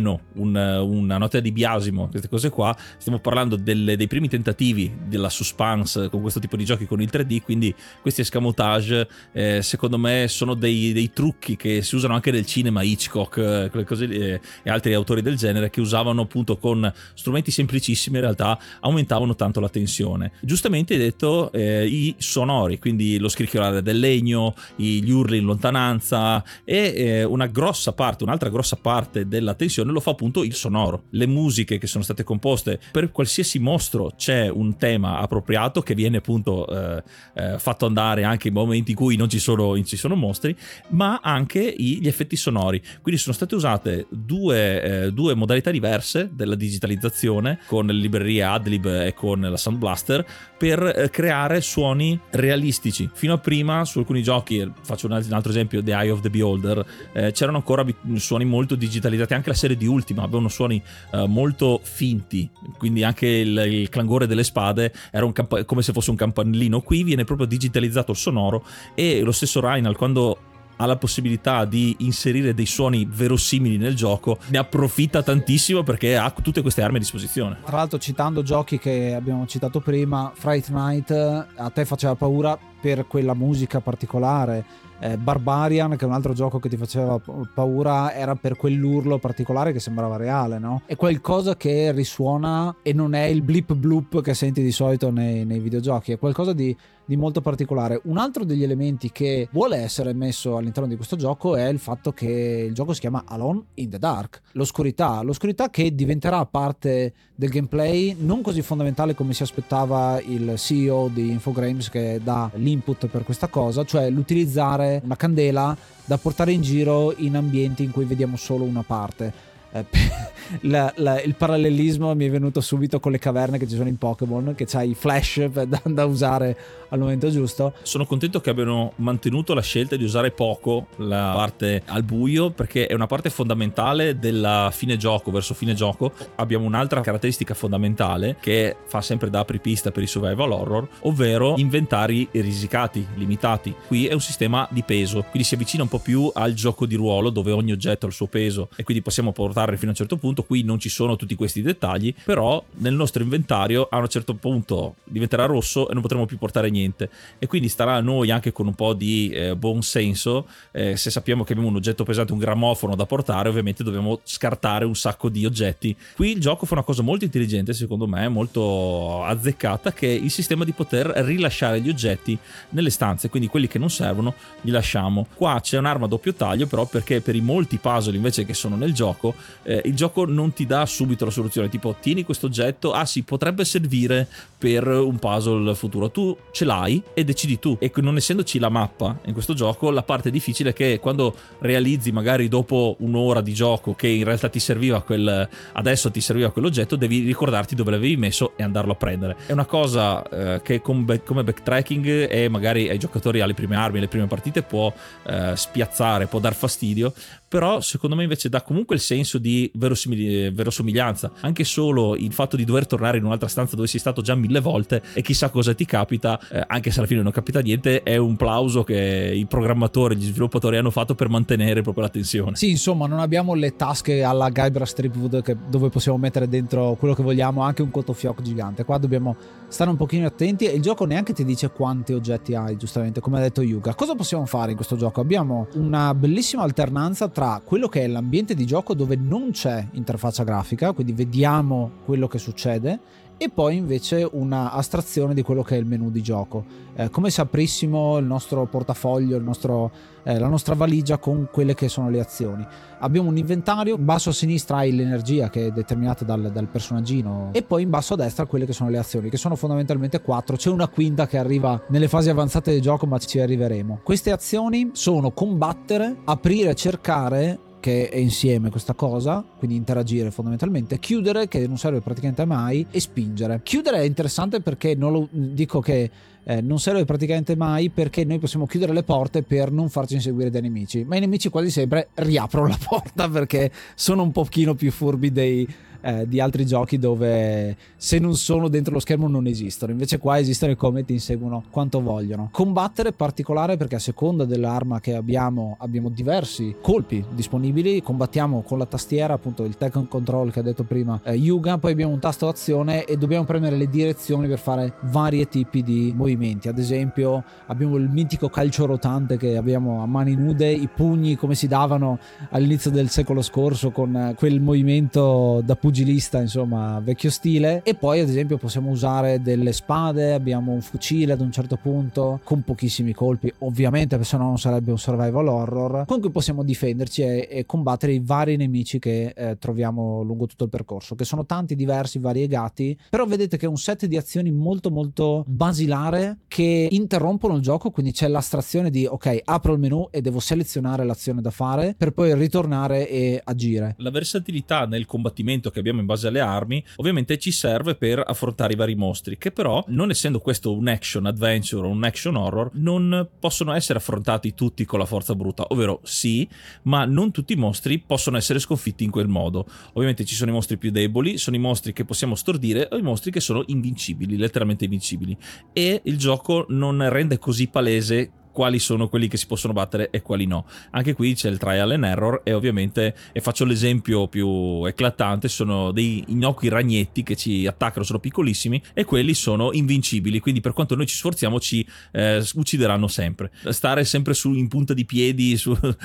nota di biasimo, queste cose qua. Stiamo parlando dei primi tentativi della suspense con questo tipo di giochi con il 3D, quindi questi escamotage secondo me sono dei trucchi che si usano anche nel cinema, Hitchcock, quelle cose lì, e altri autori del genere, che usavano appunto con strumenti semplicissimi, in realtà aumentavano tanto la tensione. Giustamente hai detto i sonori, quindi lo scricchiolare del legno, gli urli in lontananza, e un'altra grossa parte della tensione lo fa appunto il sonoro. Le musiche che sono state composte per qualsiasi mostro, c'è un tema appropriato che viene appunto fatto andare anche in momenti in cui non ci sono mostri, ma anche gli effetti sonori. Quindi sono state usate due modalità diverse della digitalizzazione, con le librerie Adlib e con la Sound Blaster, per creare suoni realistici. Fino a prima su alcuni giochi, faccio un altro esempio, The Eye of the Beholder, c'erano ancora suoni molto digitalizzati. Anche la serie di Ultima avevano suoni molto finti, quindi anche il clangore delle spade era come se fosse un campanellino. Qui viene proprio digitalizzato il sonoro, e lo stesso Rainal, quando ha la possibilità di inserire dei suoni verosimili nel gioco, ne approfitta tantissimo perché ha tutte queste armi a disposizione. Tra l'altro, citando giochi che abbiamo citato prima, Fright Night a te faceva paura per quella musica particolare, Barbarian, che è un altro gioco che ti faceva paura, era per quell'urlo particolare che sembrava reale, no? È qualcosa che risuona e non è il blip bloop che senti di solito nei videogiochi, è qualcosa di molto particolare. Un altro degli elementi che vuole essere messo all'interno di questo gioco è il fatto che il gioco si chiama Alone in the Dark, l'oscurità che diventerà parte del gameplay, non così fondamentale come si aspettava il CEO di Infogrames, che dà l'input per questa cosa, cioè l'utilizzare una candela da portare in giro in ambienti in cui vediamo solo una parte. Il parallelismo mi è venuto subito con le caverne che ci sono in Pokémon, che c'hai i flash da usare al momento giusto. Sono contento che abbiano mantenuto la scelta di usare poco la parte al buio, perché è una parte fondamentale della fine gioco. Verso fine gioco abbiamo un'altra caratteristica fondamentale che fa sempre da apripista per i survival horror, ovvero inventari risicati, limitati. Qui è un sistema di peso, quindi si avvicina un po' più al gioco di ruolo, dove ogni oggetto ha il suo peso e quindi possiamo portare fino a un certo punto. Qui non ci sono tutti questi dettagli, però nel nostro inventario a un certo punto diventerà rosso e non potremo più portare niente, e quindi starà a noi, anche con un po' di buon senso, se sappiamo che abbiamo un oggetto pesante, un grammofono da portare, ovviamente dobbiamo scartare un sacco di oggetti. Qui il gioco fa una cosa molto intelligente, secondo me molto azzeccata, che è il sistema di poter rilasciare gli oggetti nelle stanze, quindi quelli che non servono li lasciamo. Qua c'è un'arma a doppio taglio, però, perché per i molti puzzle invece che sono nel gioco, il gioco non ti dà subito la soluzione, tipo tieni questo oggetto, sì, potrebbe servire per un puzzle futuro. Tu ce l'hai e decidi tu, e non essendoci la mappa in questo gioco, la parte difficile è che quando realizzi magari dopo un'ora di gioco che in realtà adesso ti serviva quell'oggetto, devi ricordarti dove l'avevi messo e andarlo a prendere. È una cosa che come backtracking, e magari ai giocatori alle prime armi, alle prime partite, può spiazzare, può dar fastidio, però secondo me invece dà comunque il senso di verosomiglianza, anche solo il fatto di dover tornare in un'altra stanza dove sei stato già 1000 volte e chissà cosa ti capita, anche se alla fine non capita niente, è un plauso che i programmatori, gli sviluppatori hanno fatto per mantenere proprio la tensione. Sì, insomma, non abbiamo le tasche alla Guybrush Threepwood dove possiamo mettere dentro quello che vogliamo, anche un cotofioc gigante. Qua dobbiamo stare un pochino attenti, e il gioco neanche ti dice quanti oggetti hai, giustamente, come ha detto Yuga. Cosa possiamo fare in questo gioco? Abbiamo una bellissima alternanza tra quello che è l'ambiente di gioco, dove non c'è interfaccia grafica, quindi vediamo quello che succede, e poi invece una astrazione di quello che è il menu di gioco, come se aprissimo il nostro portafoglio, la nostra valigia con quelle che sono le azioni. Abbiamo un inventario, in basso a sinistra hai l'energia che è determinata dal personaggino, e poi in basso a destra quelle che sono le azioni, che sono fondamentalmente 4. C'è una quinta che arriva nelle fasi avanzate del gioco, ma ci arriveremo. Queste azioni sono combattere, aprire, cercare, che è insieme questa cosa, quindi interagire fondamentalmente, chiudere, che non serve praticamente mai, e spingere. Chiudere è interessante perché non serve praticamente mai, perché noi possiamo chiudere le porte per non farci inseguire dai nemici, ma i nemici quasi sempre riaprono la porta perché sono un pochino più furbi di altri giochi dove se non sono dentro lo schermo non esistono. Invece qua esistono e come ti inseguono quanto vogliono. Combattere è particolare perché a seconda dell'arma che abbiamo diversi colpi disponibili. Combattiamo con la tastiera, appunto il Tekken Control che ha detto prima Yuga, poi abbiamo un tasto azione e dobbiamo premere le direzioni per fare vari tipi di movimenti. Ad esempio abbiamo il mitico calcio rotante che abbiamo a mani nude, i pugni come si davano all'inizio del secolo scorso con quel movimento da pugilista, insomma vecchio stile. E poi ad esempio possiamo usare delle spade, abbiamo un fucile ad un certo punto con pochissimi colpi, ovviamente, perché sennò non sarebbe un survival horror. Comunque possiamo difenderci e combattere i vari nemici che troviamo lungo tutto il percorso, che sono tanti, diversi, variegati, però vedete che è un set di azioni molto molto basilare che interrompono il gioco. Quindi c'è l'astrazione di ok, apro il menu e devo selezionare l'azione da fare per poi ritornare e agire. La versatilità nel combattimento che abbiamo in base alle armi ovviamente ci serve per affrontare i vari mostri, che però, non essendo questo un action adventure o un action horror, non possono essere affrontati tutti con la forza bruta, ovvero sì, ma non tutti i mostri possono essere sconfitti in quel modo. Ovviamente ci sono i mostri più deboli, sono i mostri che possiamo stordire o i mostri che sono invincibili, letteralmente invincibili, e il gioco non rende così palese quali sono quelli che si possono battere e quali no. Anche qui c'è il trial and error, e ovviamente, e faccio l'esempio più eclatante, sono dei innocui ragnetti che ci attaccano, sono piccolissimi e quelli sono invincibili, quindi per quanto noi ci sforziamo ci uccideranno sempre. Stare sempre in punta di piedi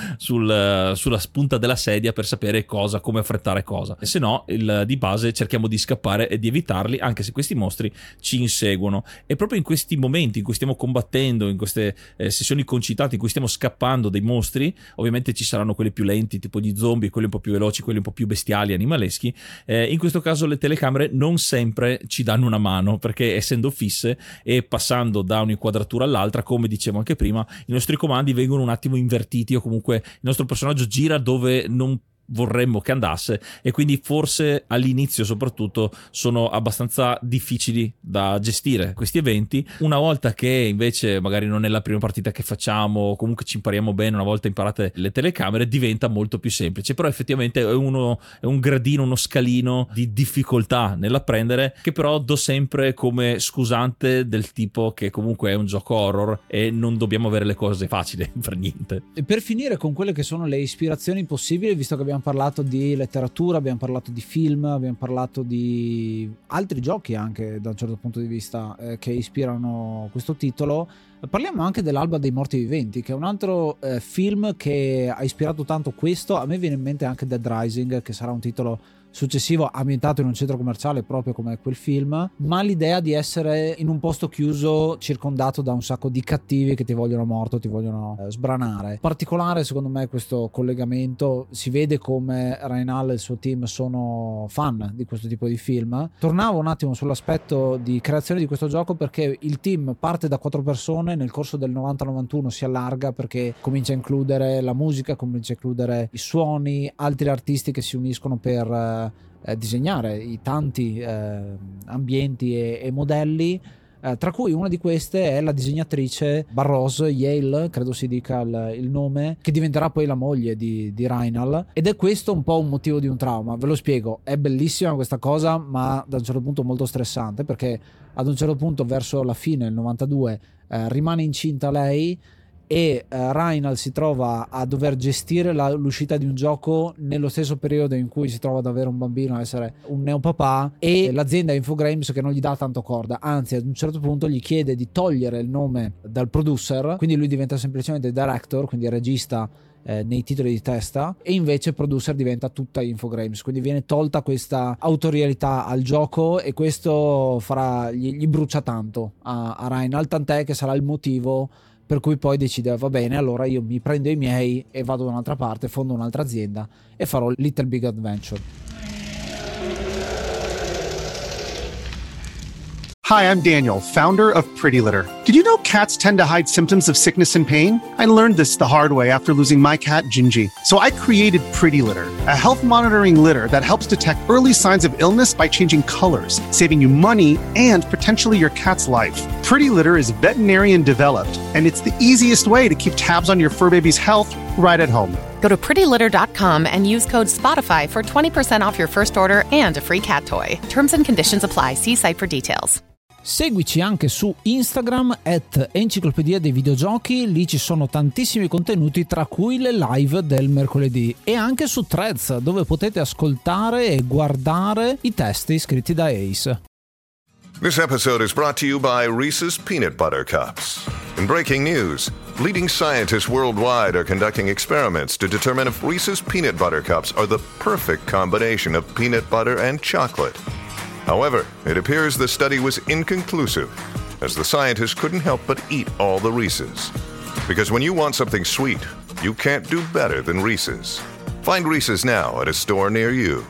sulla spunta della sedia per sapere come affrettare cosa, e se no di base cerchiamo di scappare e di evitarli, anche se questi mostri ci inseguono. E proprio in questi momenti in cui stiamo combattendo, in queste sessioni concitate in cui stiamo scappando dai mostri, ovviamente ci saranno quelli più lenti tipo gli zombie, quelli un po' più veloci, quelli un po' più bestiali, animaleschi. In questo caso le telecamere non sempre ci danno una mano, perché essendo fisse e passando da un'inquadratura all'altra, come dicevo anche prima, i nostri comandi vengono un attimo invertiti, o comunque il nostro personaggio gira dove non vorremmo che andasse, e quindi forse all'inizio soprattutto sono abbastanza difficili da gestire questi eventi. Una volta che invece magari non è la prima partita che facciamo, comunque ci impariamo bene, una volta imparate le telecamere diventa molto più semplice. Però effettivamente è un gradino, uno scalino di difficoltà nell'apprendere, che però do sempre come scusante del tipo che comunque è un gioco horror e non dobbiamo avere le cose facili per niente. E per finire con quelle che sono le ispirazioni possibili, visto che abbiamo parlato di letteratura, abbiamo parlato di film, abbiamo parlato di altri giochi anche da un certo punto di vista che ispirano questo titolo, parliamo anche dell'Alba dei Morti Viventi, che è un altro film che ha ispirato tanto questo. A me viene in mente anche Dead Rising, che sarà un titolo successivo ambientato in un centro commerciale proprio come quel film, ma l'idea di essere in un posto chiuso circondato da un sacco di cattivi che ti vogliono morto, ti vogliono sbranare. Particolare secondo me questo collegamento, si vede come Reinhard e il suo team sono fan di questo tipo di film. Tornavo un attimo sull'aspetto di creazione di questo gioco, perché il team parte da 4 persone, nel corso del 90-91 si allarga perché comincia a includere la musica, comincia a includere i suoni, altri artisti che si uniscono per disegnare i tanti ambienti e modelli. tra cui una di queste è la disegnatrice Barros Yale, credo si dica il nome, che diventerà poi la moglie di Reinald, ed è questo un po' un motivo di un trauma. Ve lo spiego, è bellissima questa cosa, ma da un certo punto molto stressante, perché ad un certo punto verso la fine, nel 92, rimane incinta lei, e Reinald si trova a dover gestire l'uscita di un gioco nello stesso periodo in cui si trova ad avere un bambino, a essere un neopapà, e l'azienda Infogrames che non gli dà tanto corda, anzi ad un certo punto gli chiede di togliere il nome dal producer, quindi lui diventa semplicemente director, quindi regista nei titoli di testa, e invece producer diventa tutta Infogrames, quindi viene tolta questa autorialità al gioco, e questo gli brucia tanto a Reinald, tant'è che sarà il motivo per cui poi decide, va bene, allora io mi prendo i miei e vado da un'altra parte, fondo un'altra azienda e farò Little Big Adventure. Hi, I'm Daniel, founder of Pretty Litter. Did you know cats tend to hide symptoms of sickness and pain? I learned this the hard way after losing my cat, Gingy. So I created Pretty Litter, a health monitoring litter that helps detect early signs of illness by changing colors, saving you money and potentially your cat's life. Pretty Litter is veterinarian developed, and it's the easiest way to keep tabs on your fur baby's health right at home. Go to prettylitter.com and use code SPOTIFY for 20% off your first order and a free cat toy. Terms and conditions apply. See site for details. Seguici anche su Instagram @enciclopedia dei videogiochi, lì ci sono tantissimi contenuti, tra cui le live del mercoledì, e anche su Threads, dove potete ascoltare e guardare i testi scritti da Ace. This episode is brought to you by Reese's Peanut Butter Cups. In breaking news, leading scientists worldwide are conducting experiments to determine if Reese's Peanut Butter Cups are the perfect combination of peanut butter and chocolate. However, it appears the study was inconclusive, as the scientists couldn't help but eat all the Reese's. Because when you want something sweet, you can't do better than Reese's. Find Reese's now at a store near you.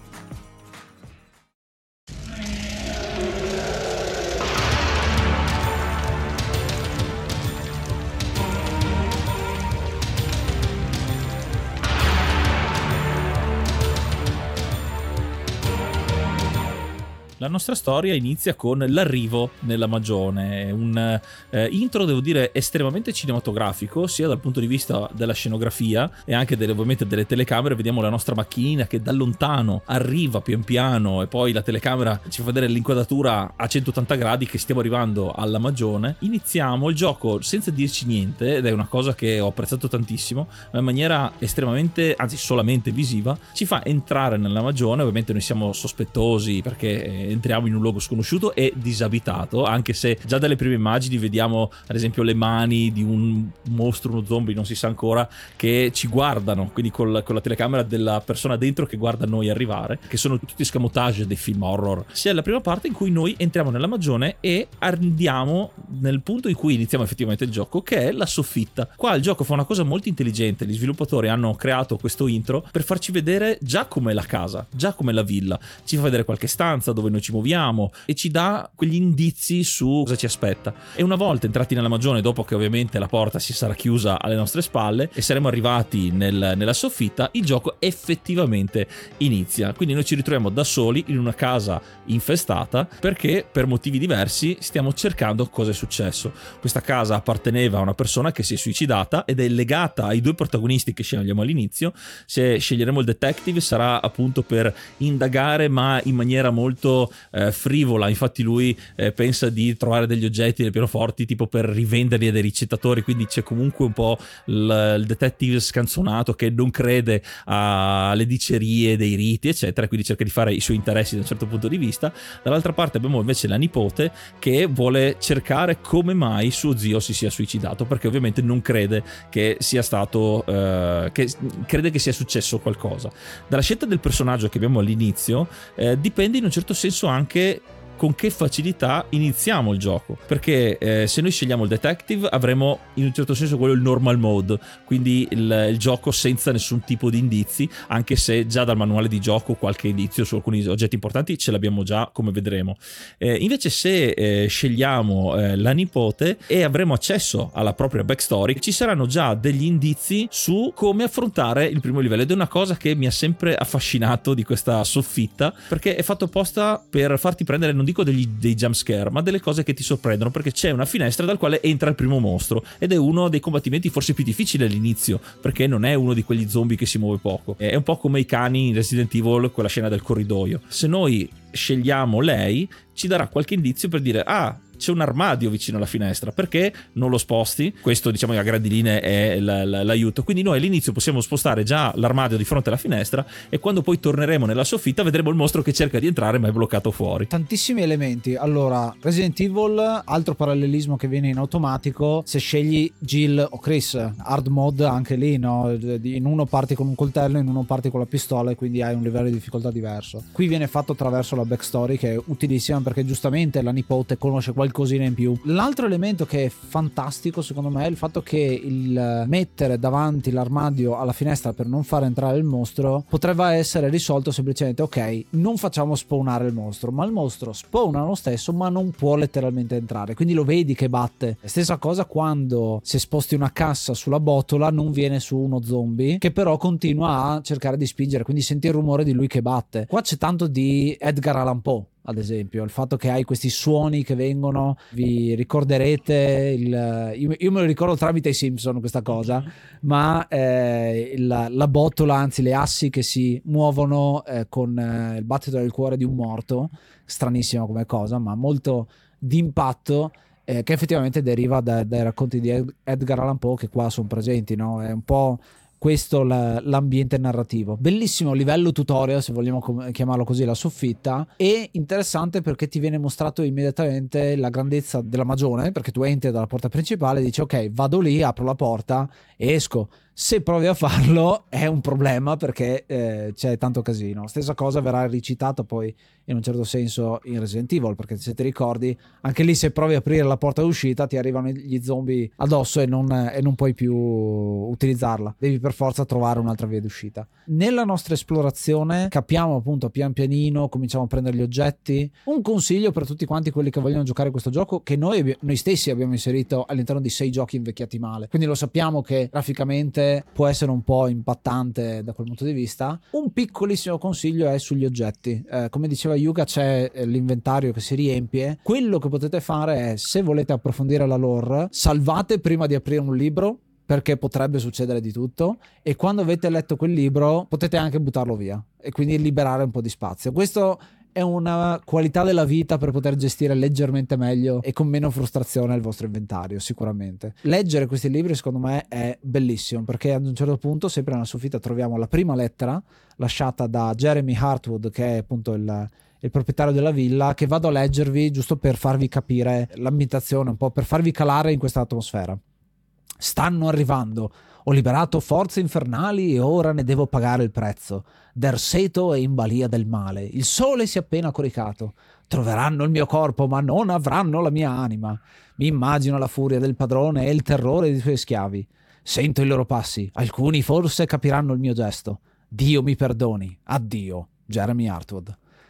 La nostra storia inizia con l'arrivo nella Magione, un intro, devo dire, estremamente cinematografico, sia dal punto di vista della scenografia e anche ovviamente delle telecamere. Vediamo la nostra macchinina che da lontano arriva pian piano, e poi la telecamera ci fa vedere l'inquadratura a 180 gradi che stiamo arrivando alla Magione. Iniziamo il gioco senza dirci niente, ed è una cosa che ho apprezzato tantissimo, ma in maniera estremamente, anzi solamente visiva, ci fa entrare nella Magione. Ovviamente noi siamo sospettosi perché entriamo in un luogo sconosciuto e disabitato, anche se già dalle prime immagini vediamo ad esempio le mani di un mostro, uno zombie, non si sa ancora, che ci guardano, quindi con la telecamera della persona dentro che guarda noi arrivare, che sono tutti escamotage dei film horror. C'è la prima parte in cui noi entriamo nella Magione e andiamo nel punto in cui iniziamo effettivamente il gioco, che è la soffitta. Qua il gioco fa una cosa molto intelligente, gli sviluppatori hanno creato questo intro per farci vedere già com'è la casa, già com'è la villa, ci fa vedere qualche stanza dove noi ci muoviamo e ci dà quegli indizi su cosa ci aspetta. E una volta entrati nella Magione, dopo che ovviamente la porta si sarà chiusa alle nostre spalle e saremo arrivati nella soffitta, il gioco effettivamente inizia. Quindi noi ci ritroviamo da soli in una casa infestata, perché per motivi diversi stiamo cercando cosa è successo. Questa casa apparteneva a una persona che si è suicidata ed è legata ai due protagonisti che scegliamo all'inizio. Se sceglieremo il detective sarà appunto per indagare, ma in maniera molto frivola. Infatti lui pensa di trovare degli oggetti dei pianoforti tipo per rivenderli a dei ricettatori, quindi c'è comunque un po' il detective scanzonato che non crede alle dicerie dei riti eccetera, quindi cerca di fare i suoi interessi da un certo punto di vista. Dall'altra parte abbiamo invece la nipote che vuole cercare come mai suo zio si sia suicidato, perché ovviamente non crede che sia stato che crede che sia successo qualcosa. Dalla scelta del personaggio che abbiamo all'inizio dipende in un certo senso anche con che facilità iniziamo il gioco, perché se noi scegliamo il detective avremo in un certo senso quello il normal mode, quindi il gioco senza nessun tipo di indizi, anche se già dal manuale di gioco qualche indizio su alcuni oggetti importanti ce l'abbiamo già, come vedremo. Invece se scegliamo la nipote e avremo accesso alla propria backstory, ci saranno già degli indizi su come affrontare il primo livello, ed è una cosa che mi ha sempre affascinato di questa soffitta, perché è fatto apposta per farti prendere non dico dei jump scare, ma delle cose che ti sorprendono, perché c'è una finestra dal quale entra il primo mostro ed è uno dei combattimenti forse più difficili all'inizio, perché non è uno di quegli zombie che si muove poco. È un po' come i cani in Resident Evil, quella scena del corridoio. Se noi scegliamo lei, ci darà qualche indizio per dire: ah, c'è un armadio vicino alla finestra, perché non lo sposti? Questo, diciamo, a grandi linee è l'aiuto. Quindi noi all'inizio possiamo spostare già l'armadio di fronte alla finestra, e quando poi torneremo nella soffitta vedremo il mostro che cerca di entrare ma è bloccato fuori. Tantissimi elementi. Allora, Resident Evil, altro parallelismo che viene in automatico: se scegli Jill o Chris, hard mode anche lì, no? In uno parti con un coltello, in uno parti con la pistola, e quindi hai un livello di difficoltà diverso. Qui viene fatto attraverso la backstory, che è utilissima perché giustamente la nipote conosce qualcosina in più. L'altro elemento che è fantastico secondo me è il fatto che il mettere davanti l'armadio alla finestra per non far entrare il mostro potrebbe essere risolto semplicemente: ok, non facciamo spawnare il mostro, ma il mostro spawna lo stesso ma non può letteralmente entrare, quindi lo vedi che batte. Stessa cosa quando, se sposti una cassa sulla botola, non viene su uno zombie che però continua a cercare di spingere, quindi senti il rumore di lui che batte. Qua c'è tanto di Edgar Allan Poe, ad esempio, il fatto che hai questi suoni che vengono, vi ricorderete io me lo ricordo tramite i Simpson questa cosa, ma la botola, anzi le assi che si muovono con il battito del cuore di un morto, stranissima come cosa ma molto d'impatto, che effettivamente deriva dai racconti di Edgar Allan Poe che qua sono presenti, no? È un po' questo l'ambiente narrativo. Bellissimo livello tutorial, se vogliamo chiamarlo così, la soffitta, e interessante perché ti viene mostrato immediatamente la grandezza della magione, perché tu entri dalla porta principale e dici: ok, vado lì, apro la porta e esco. Se provi a farlo è un problema perché c'è tanto casino. Stessa cosa verrà recitata poi in un certo senso in Resident Evil, perché se ti ricordi anche lì, se provi a aprire la porta d'uscita ti arrivano gli zombie addosso e non puoi più utilizzarla, devi per forza trovare un'altra via d'uscita. Nella nostra esplorazione capiamo appunto pian pianino, cominciamo a prendere gli oggetti. Un consiglio per tutti quanti quelli che vogliono giocare questo gioco, che noi stessi abbiamo inserito all'interno di 6 giochi invecchiati male, quindi lo sappiamo che graficamente può essere un po' impattante da quel punto di vista. Un piccolissimo consiglio è sugli oggetti. Come diceva Yuga, c'è l'inventario che si riempie. Quello che potete fare è, se volete approfondire la lore, salvate prima di aprire un libro, perché potrebbe succedere di tutto, e quando avete letto quel libro potete anche buttarlo via e quindi liberare un po' di spazio. Questo è una qualità della vita per poter gestire leggermente meglio e con meno frustrazione il vostro inventario, sicuramente. Leggere questi libri secondo me è bellissimo, perché ad un certo punto, sempre nella soffitta, troviamo la prima lettera lasciata da Jeremy Hartwood, che è appunto il proprietario della villa, che vado a leggervi giusto per farvi capire l'ambientazione, un po' per farvi calare in questa atmosfera. Stanno arrivando. Ho liberato forze infernali e ora ne devo pagare il prezzo. Derseto è in balia del male. Il sole si è appena coricato. Troveranno il mio corpo, ma non avranno la mia anima. Mi immagino la furia del padrone e il terrore dei suoi schiavi. Sento i loro passi. Alcuni forse capiranno il mio gesto. Dio mi perdoni. Addio. Jeremy Hartwood.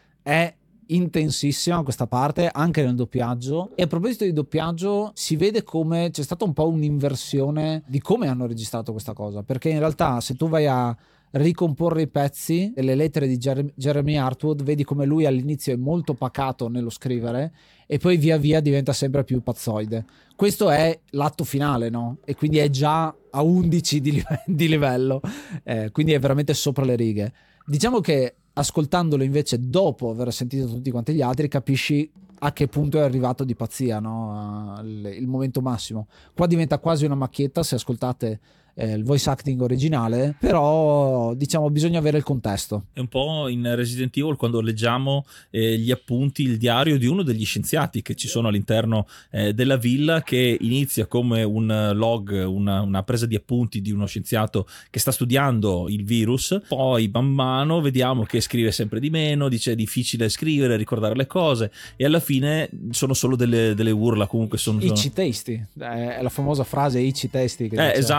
È intensissima questa parte anche nel doppiaggio, e a proposito di doppiaggio si vede come c'è stata un po' un'inversione di come hanno registrato questa cosa, perché in realtà se tu vai a ricomporre i pezzi delle lettere di Jeremy Hartwood, vedi come lui all'inizio è molto pacato nello scrivere e poi via via diventa sempre più pazzoide. Questo è l'atto finale, no? E quindi è già a 11 di livello, quindi è veramente sopra le righe. Diciamo che ascoltandolo invece dopo aver sentito tutti quanti gli altri capisci a che punto è arrivato di pazzia, no? Il momento massimo. Qua diventa quasi una macchietta se ascoltate il voice acting originale, però diciamo bisogna avere il contesto. È un po' in Resident Evil quando leggiamo gli appunti, il diario di uno degli scienziati che ci sono all'interno della villa, che inizia come un log, una presa di appunti di uno scienziato che sta studiando il virus, poi man mano vediamo che scrive sempre di meno, dice è difficile scrivere, ricordare le cose, e alla fine sono solo delle urla, comunque sono Itchy tasty, è la famosa frase itchy tasty che dice. Esatto,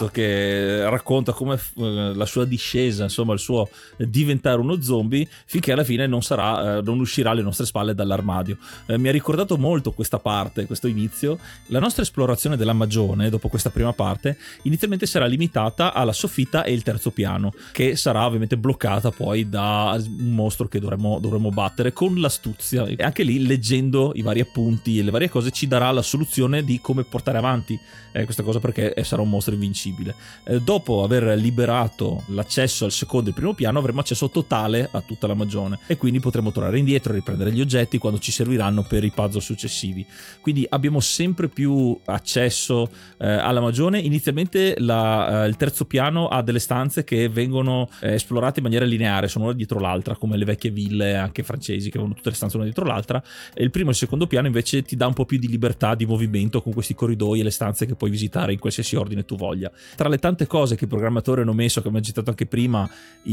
che racconta come la sua discesa, insomma il suo diventare uno zombie, finché alla fine non uscirà alle nostre spalle dall'armadio. Mi ha ricordato molto questa parte, questo inizio. La nostra esplorazione della magione dopo questa prima parte inizialmente sarà limitata alla soffitta e il terzo piano, che sarà ovviamente bloccata poi da un mostro che dovremo battere con l'astuzia, e anche lì leggendo i vari appunti e le varie cose ci darà la soluzione di come portare avanti questa cosa, perché sarà un mostro invincibile. Dopo aver liberato l'accesso al secondo e primo piano avremo accesso totale a tutta la magione e quindi potremo tornare indietro e riprendere gli oggetti quando ci serviranno per i puzzle successivi. Quindi abbiamo sempre più accesso alla magione. Inizialmente il terzo piano ha delle stanze che vengono esplorate in maniera lineare, sono una dietro l'altra, come le vecchie ville anche francesi che avevano tutte le stanze una dietro l'altra, e il primo e il secondo piano invece ti dà un po' più di libertà di movimento con questi corridoi e le stanze che puoi visitare in qualsiasi ordine tu voglia. Tra le tante cose che i programmatori hanno messo, che abbiamo citato anche prima,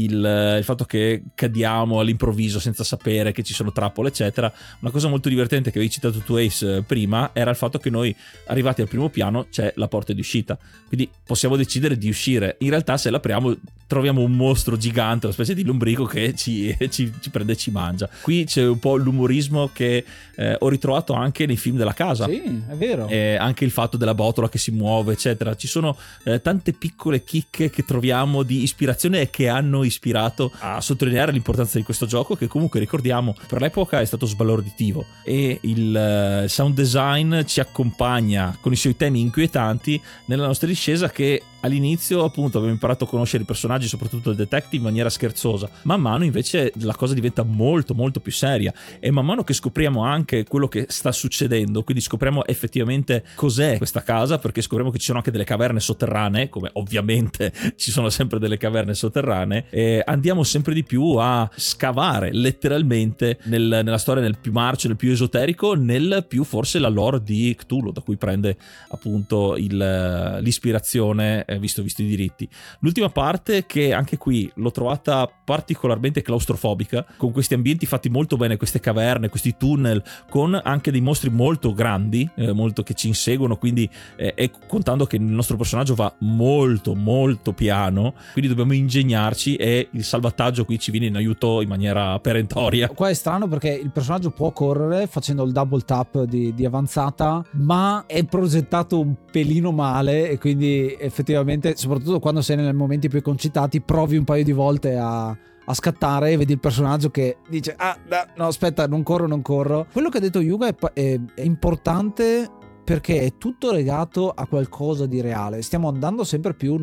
il fatto che cadiamo all'improvviso senza sapere che ci sono trappole eccetera, una cosa molto divertente che avevi citato tu Ace prima era il fatto che noi arrivati al primo piano c'è la porta di uscita, quindi possiamo decidere di uscire. In realtà se l'apriamo troviamo un mostro gigante, una specie di lombrico che ci prende e ci mangia. Qui c'è un po' l'umorismo che ho ritrovato anche nei film della casa. Sì, è vero. Anche il fatto della botola che si muove eccetera, ci sono tante piccole chicche che troviamo di ispirazione e che hanno ispirato a sottolineare l'importanza di questo gioco, che comunque ricordiamo per l'epoca è stato sbalorditivo, e il sound design ci accompagna con i suoi temi inquietanti nella nostra discesa, che all'inizio appunto abbiamo imparato a conoscere i personaggi, soprattutto il detective, in maniera scherzosa. Man mano invece la cosa diventa molto molto più seria, e man mano che scopriamo anche quello che sta succedendo, quindi scopriamo effettivamente cos'è questa casa, perché scopriamo che ci sono anche delle caverne sotterranee, come ovviamente ci sono sempre delle caverne sotterranee, e andiamo sempre di più a scavare letteralmente nella storia, nel più marcio, nel più esoterico, nel più forse la lore di Cthulhu, da cui prende appunto l'ispirazione, visto i diritti. L'ultima parte, che anche qui l'ho trovata particolarmente claustrofobica, con questi ambienti fatti molto bene, queste caverne, questi tunnel, con anche dei mostri molto grandi, molto che ci inseguono, quindi e contando che il nostro personaggio va molto molto piano, quindi dobbiamo ingegnarci, e il salvataggio qui ci viene in aiuto in maniera perentoria. Qua è strano perché il personaggio può correre facendo il double tap di avanzata, ma è progettato un pelino male, e quindi effettivamente, soprattutto quando sei nei momenti più concitati, provi un paio di volte a scattare e vedi il personaggio che dice no aspetta, non corro. Quello che ha detto Yuga è importante, perché è tutto legato a qualcosa di reale. Stiamo andando sempre più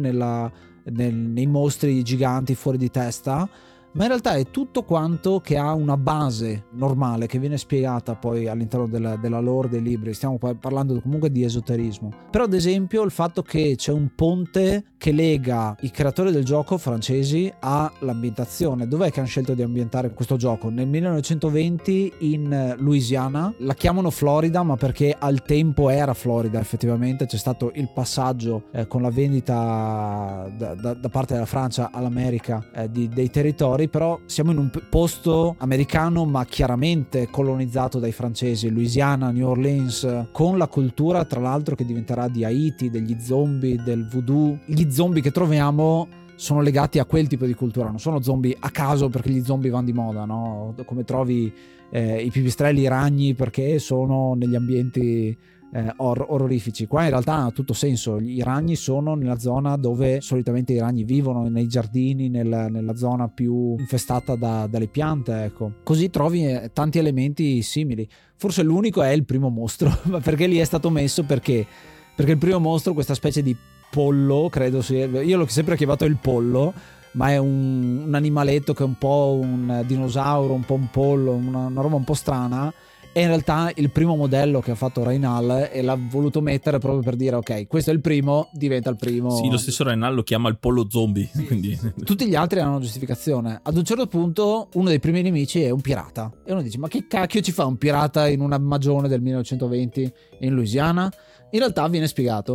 nei mostri giganti fuori di testa, ma in realtà è tutto quanto che ha una base normale che viene spiegata poi all'interno della lore dei libri. Stiamo parlando comunque di esoterismo. Però ad esempio il fatto che c'è un ponte che lega i creatori del gioco francesi all'ambientazione. Dov'è che hanno scelto di ambientare questo gioco? Nel 1920 in Louisiana. La chiamano Florida, ma perché al tempo era Florida effettivamente. C'è stato il passaggio con la vendita da parte della Francia all'America dei territori, però siamo in un posto americano ma chiaramente colonizzato dai francesi. Louisiana, New Orleans, con la cultura tra l'altro che diventerà di Haiti, degli zombie, del voodoo. Gli zombie che troviamo sono legati a quel tipo di cultura, non sono zombie a caso perché gli zombie vanno di moda, no? Come trovi i pipistrelli, i ragni perché sono negli ambienti orrorifici. Qua in realtà ha tutto senso. I ragni sono nella zona dove solitamente i ragni vivono, nei giardini, nella zona più infestata dalle piante, ecco. Così trovi tanti elementi simili. Forse l'unico è il primo mostro, perché lì è stato messo perché il primo mostro, questa specie di pollo, credo sia, io l'ho sempre chiamato il pollo, ma è un animaletto che è un po' un dinosauro, un po' un pollo, una roba un po' strana. E in realtà il primo modello che ha fatto Reynal e l'ha voluto mettere proprio per dire ok, questo è il primo, diventa il primo. Sì, lo stesso Reynal lo chiama il pollo zombie, sì, quindi tutti gli altri hanno una giustificazione. Ad un certo punto uno dei primi nemici è un pirata e uno dice ma che cacchio ci fa un pirata in una magione del 1920 in Louisiana? In realtà viene spiegato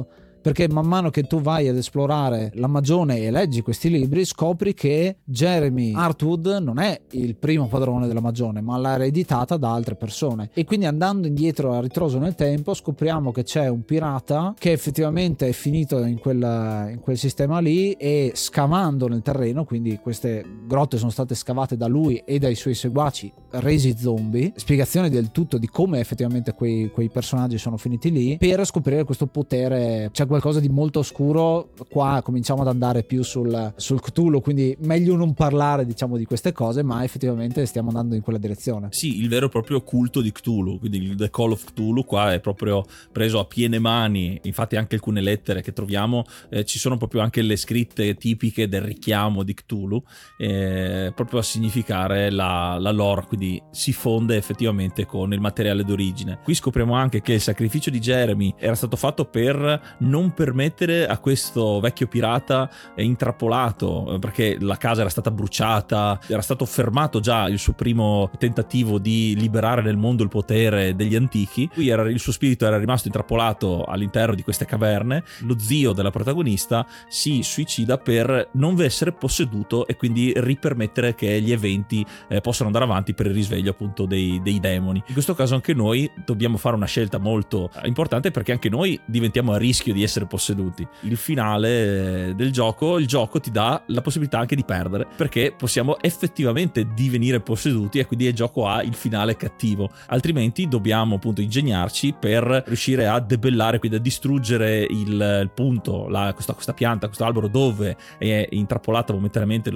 perché man mano che tu vai ad esplorare la magione e leggi questi libri scopri che Jeremy Hartwood non è il primo padrone della magione, ma l'ha ereditata da altre persone, e quindi andando indietro a ritroso nel tempo scopriamo che c'è un pirata che effettivamente è finito in quel sistema lì, e scavando nel terreno, quindi queste grotte sono state scavate da lui e dai suoi seguaci resi zombie, spiegazione del tutto di come effettivamente quei personaggi sono finiti lì, per scoprire questo potere. C'è qualcosa di molto oscuro, qua cominciamo ad andare più sul Cthulhu, quindi meglio non parlare diciamo di queste cose, ma effettivamente stiamo andando in quella direzione. Sì, il vero e proprio culto di Cthulhu, quindi il The Call of Cthulhu qua è proprio preso a piene mani. Infatti anche alcune lettere che troviamo ci sono proprio anche le scritte tipiche del richiamo di Cthulhu, proprio a significare la lore, quindi si fonde effettivamente con il materiale d'origine. Qui scopriamo anche che il sacrificio di Jeremy era stato fatto per non permettere a questo vecchio pirata intrappolato, perché la casa era stata bruciata, era stato fermato già il suo primo tentativo di liberare nel mondo il potere degli antichi. Lui il suo spirito era rimasto intrappolato all'interno di queste caverne. Lo zio della protagonista si suicida per non essere posseduto e quindi ripermettere che gli eventi possano andare avanti per il risveglio appunto dei demoni. In questo caso anche noi dobbiamo fare una scelta molto importante, perché anche noi diventiamo a rischio di essere posseduti. Il finale del gioco, il gioco ti dà la possibilità anche di perdere, perché possiamo effettivamente divenire posseduti, e quindi il gioco ha il finale cattivo. Altrimenti dobbiamo appunto ingegnarci per riuscire a debellare, quindi a distruggere il punto, questa pianta, questo albero dove è intrappolato momentaneamente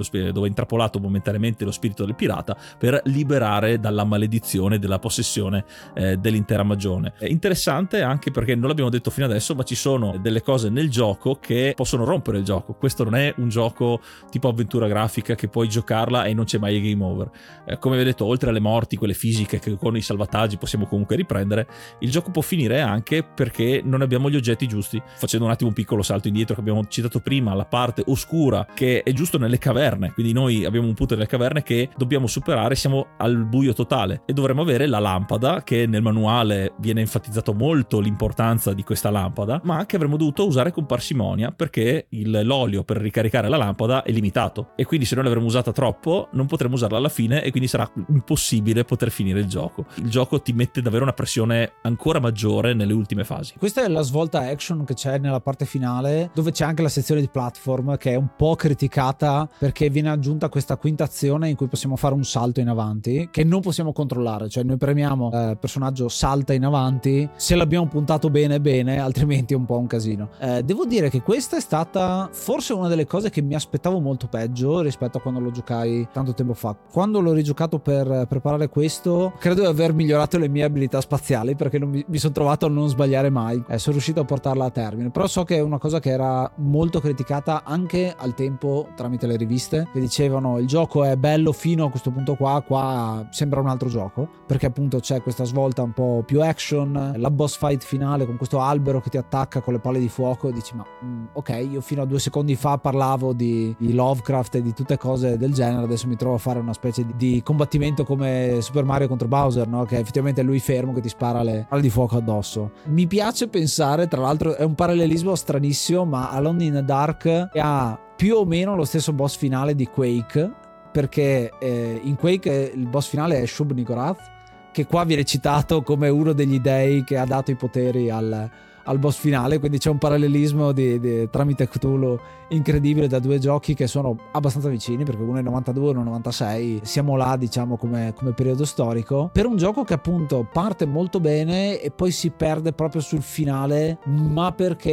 lo spirito del pirata, per liberare dalla maledizione della possessione dell'intera magione. È interessante anche perché non l'abbiamo detto fino adesso, ma ci sono delle cose nel gioco che possono rompere il gioco. Questo non è un gioco tipo avventura grafica che puoi giocarla e non c'è mai game over. Come vi ho detto, oltre alle morti, quelle fisiche che con i salvataggi possiamo comunque riprendere, il gioco può finire anche perché non abbiamo gli oggetti giusti. Facendo un attimo un piccolo salto indietro che abbiamo citato prima, la parte oscura che è giusto nelle caverne, quindi noi abbiamo un punto nelle caverne che dobbiamo superare, siamo al buio totale e dovremmo avere la lampada, che nel manuale viene enfatizzato molto l'importanza di questa lampada, ma che avremmo dovuto usare con parsimonia perché l'olio per ricaricare la lampada è limitato, e quindi se noi l'avremo usata troppo non potremo usarla alla fine e quindi sarà impossibile poter finire il gioco. Il gioco ti mette davvero una pressione ancora maggiore nelle ultime fasi. Questa è la svolta action che c'è nella parte finale, dove c'è anche la sezione di platform che è un po' criticata perché viene aggiunta questa quinta azione in cui possiamo fare un salto in avanti che non possiamo controllare, cioè noi premiamo il personaggio salta in avanti, se l'abbiamo puntato bene, altrimenti è un po' un casino. Devo dire che questa è stata forse una delle cose che mi aspettavo molto peggio rispetto a quando lo giocai tanto tempo fa. Quando l'ho rigiocato per preparare questo, credo di aver migliorato le mie abilità spaziali, perché non mi sono trovato a non sbagliare mai, sono riuscito a portarla a termine. Però so che è una cosa che era molto criticata anche al tempo tramite le riviste, che dicevano il gioco è bello fino a questo punto qua sembra un altro gioco, perché appunto c'è questa svolta un po' più action, la boss fight finale con questo albero che ti attacca con le palle di fuoco, e dici ma ok, io fino a 2 secondi fa parlavo di Lovecraft e di tutte cose del genere, adesso mi trovo a fare una specie di combattimento come Super Mario contro Bowser, no? Che effettivamente è lui fermo che ti spara le palle di fuoco addosso. Mi piace pensare, tra l'altro è un parallelismo stranissimo, ma Alone in the Dark ha più o meno lo stesso boss finale di Quake, perché in Quake il boss finale è Shub-Niggurath, che qua viene citato come uno degli dei che ha dato i poteri al boss finale, quindi c'è un parallelismo tramite Cthulhu incredibile da due giochi che sono abbastanza vicini, perché uno è 92 e uno è 96, siamo là diciamo come periodo storico, per un gioco che appunto parte molto bene e poi si perde proprio sul finale, ma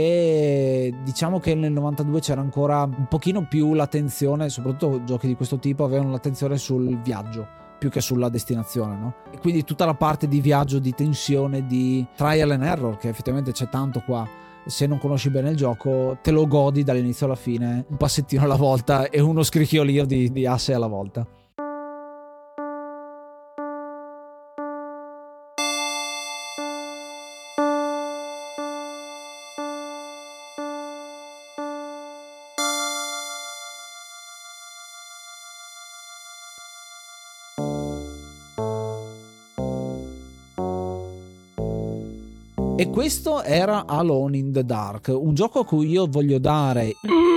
perché diciamo che nel 92 c'era ancora un pochino più l'attenzione, soprattutto giochi di questo tipo avevano l'attenzione sul viaggio più che sulla destinazione, no? E quindi tutta la parte di viaggio, di tensione, di trial and error, che effettivamente c'è tanto qua. Se non conosci bene il gioco te lo godi dall'inizio alla fine, un passettino alla volta e uno scricchiolio di asse alla volta. E questo era Alone in the Dark, un gioco a cui io voglio dare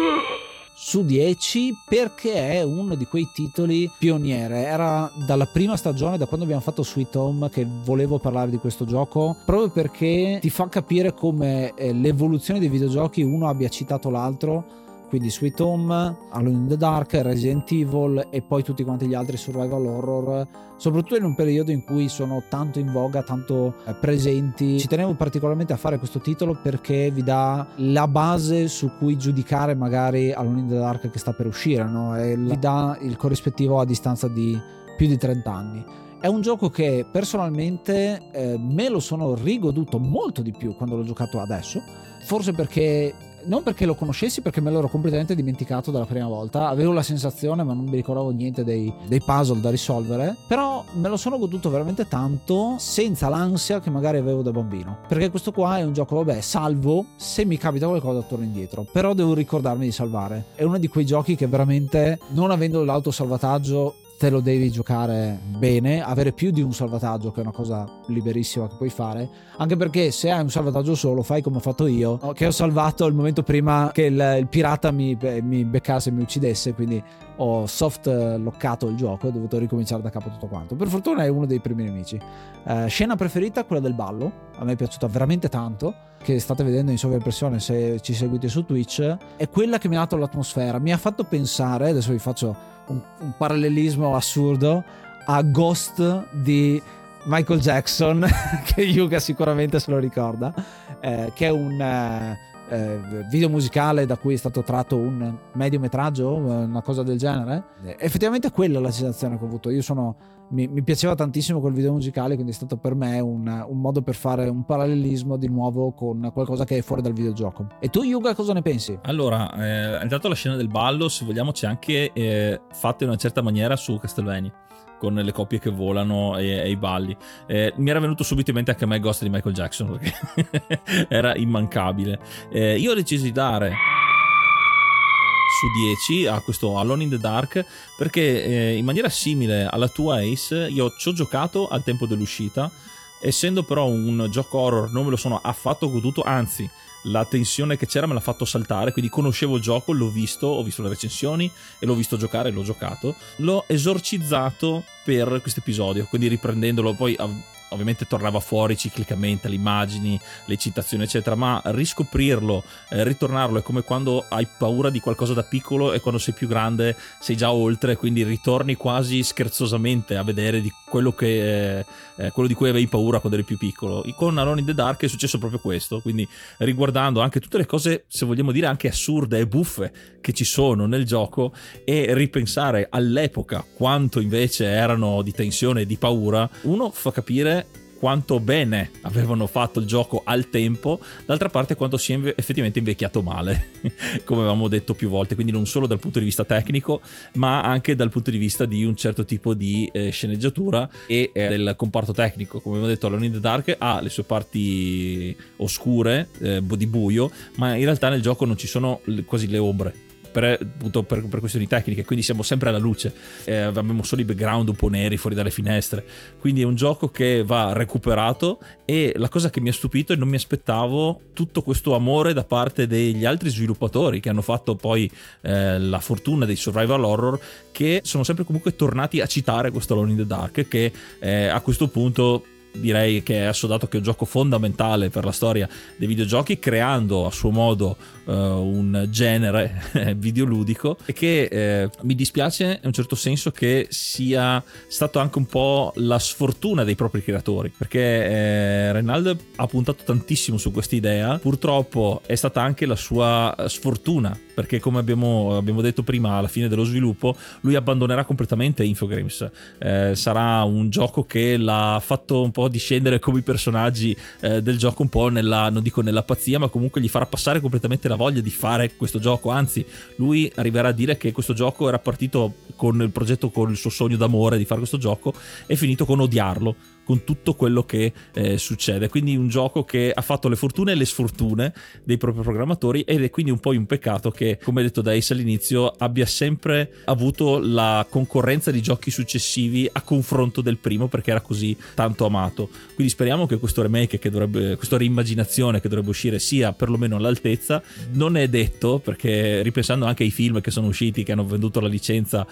su 10 perché è uno di quei titoli pioniere. Era dalla prima stagione, da quando abbiamo fatto Sweet Home, che volevo parlare di questo gioco, proprio perché ti fa capire come l'evoluzione dei videogiochi uno abbia citato l'altro. Quindi Sweet Home, Alone in the Dark, Resident Evil e poi tutti quanti gli altri survival horror, soprattutto in un periodo in cui sono tanto in voga, tanto presenti. Ci tenevo particolarmente a fare questo titolo perché vi dà la base su cui giudicare magari Alone in the Dark che sta per uscire, no? E vi dà il corrispettivo a distanza di più di 30 anni. È un gioco che personalmente me lo sono rigoduto molto di più quando l'ho giocato adesso, forse perché non perché lo conoscessi, perché me l'ero completamente dimenticato dalla prima volta. Avevo la sensazione, ma non mi ricordavo niente dei puzzle da risolvere. Però me lo sono goduto veramente tanto, senza l'ansia che magari avevo da bambino. Perché questo qua è un gioco, vabbè, salvo, se mi capita qualcosa torno indietro, però devo ricordarmi di salvare. È uno di quei giochi che veramente, non avendo l'autosalvataggio, te lo devi giocare bene, avere più di un salvataggio, che è una cosa liberissima che puoi fare, anche perché se hai un salvataggio solo fai come ho fatto io, che ho salvato il momento prima che il pirata mi beccasse e mi uccidesse, quindi ho soft loccato il gioco e ho dovuto ricominciare da capo tutto quanto. Per fortuna è uno dei primi nemici. Scena preferita, quella del ballo, a me è piaciuta veramente tanto, che state vedendo in sovraimpressione se ci seguite su Twitch, è quella che mi ha dato l'atmosfera. Mi ha fatto pensare, adesso vi faccio un parallelismo assurdo, a Ghost di Michael Jackson che Yuga sicuramente se lo ricorda, che è un video musicale da cui è stato tratto un mediometraggio, una cosa del genere. Effettivamente quella è la sensazione che ho avuto. Mi piaceva tantissimo quel video musicale, quindi è stato per me un modo per fare un parallelismo di nuovo con qualcosa che è fuori dal videogioco. E tu, Yuga, cosa ne pensi? Allora, intanto la scena del ballo, se vogliamo, c'è anche fatta in una certa maniera su Castlevania, con le coppie che volano e i balli. Mi era venuto subito in mente anche a me Ghost di Michael Jackson, perché era immancabile. Io ho deciso di dare su 10 a questo Alone in the Dark perché in maniera simile alla tua Ace io ci ho giocato al tempo dell'uscita, essendo però un gioco horror non me lo sono affatto goduto, anzi la tensione che c'era me l'ha fatto saltare, quindi conoscevo il gioco, l'ho visto, ho visto le recensioni e l'ho visto giocare, l'ho giocato, l'ho esorcizzato per questo episodio, quindi riprendendolo poi ovviamente tornava fuori ciclicamente le immagini, le citazioni eccetera, ma riscoprirlo, ritornarlo è come quando hai paura di qualcosa da piccolo e quando sei più grande sei già oltre, quindi ritorni quasi scherzosamente a vedere di quello di cui avevi paura quando eri più piccolo. Con Alone in the Dark è successo proprio questo, quindi riguardando anche tutte le cose, se vogliamo dire anche assurde e buffe che ci sono nel gioco, e ripensare all'epoca quanto invece erano di tensione e di paura, uno fa capire quanto bene avevano fatto il gioco al tempo, d'altra parte quanto sia effettivamente invecchiato male come avevamo detto più volte, quindi non solo dal punto di vista tecnico ma anche dal punto di vista di un certo tipo di sceneggiatura e del comparto tecnico. Come abbiamo detto, Alone in the Dark ha le sue parti oscure, di buio, ma in realtà nel gioco non ci sono quasi le ombre per questioni tecniche, quindi siamo sempre alla luce, abbiamo solo i background un po' neri fuori dalle finestre, quindi è un gioco che va recuperato. E la cosa che mi ha stupito è non mi aspettavo tutto questo amore da parte degli altri sviluppatori che hanno fatto poi la fortuna dei survival horror, che sono sempre comunque tornati a citare questo Alone in the Dark, che a questo punto direi che è assodato che è un gioco fondamentale per la storia dei videogiochi, creando a suo modo un genere videoludico, e che mi dispiace in un certo senso che sia stato anche un po' la sfortuna dei propri creatori, perché Reynald ha puntato tantissimo su questa idea, purtroppo è stata anche la sua sfortuna, perché come abbiamo detto prima, alla fine dello sviluppo lui abbandonerà completamente Infogrames. Sarà un gioco che l'ha fatto un po' discendere come i personaggi del gioco, un po' non dico nella pazzia, ma comunque gli farà passare completamente la voglia di fare questo gioco. Anzi, lui arriverà a dire che questo gioco era partito con il progetto, con il suo sogno d'amore di fare questo gioco, è finito con odiarlo, con tutto quello che succede. Quindi un gioco che ha fatto le fortune e le sfortune dei propri programmatori, ed è quindi un po' un peccato che, come detto da Ace all'inizio, abbia sempre avuto la concorrenza di giochi successivi a confronto del primo, perché era così tanto amato. Quindi speriamo che questo remake, questa reimmaginazione che dovrebbe uscire, sia perlomeno all'altezza. Non è detto, perché ripensando anche ai film che sono usciti, che hanno venduto la licenza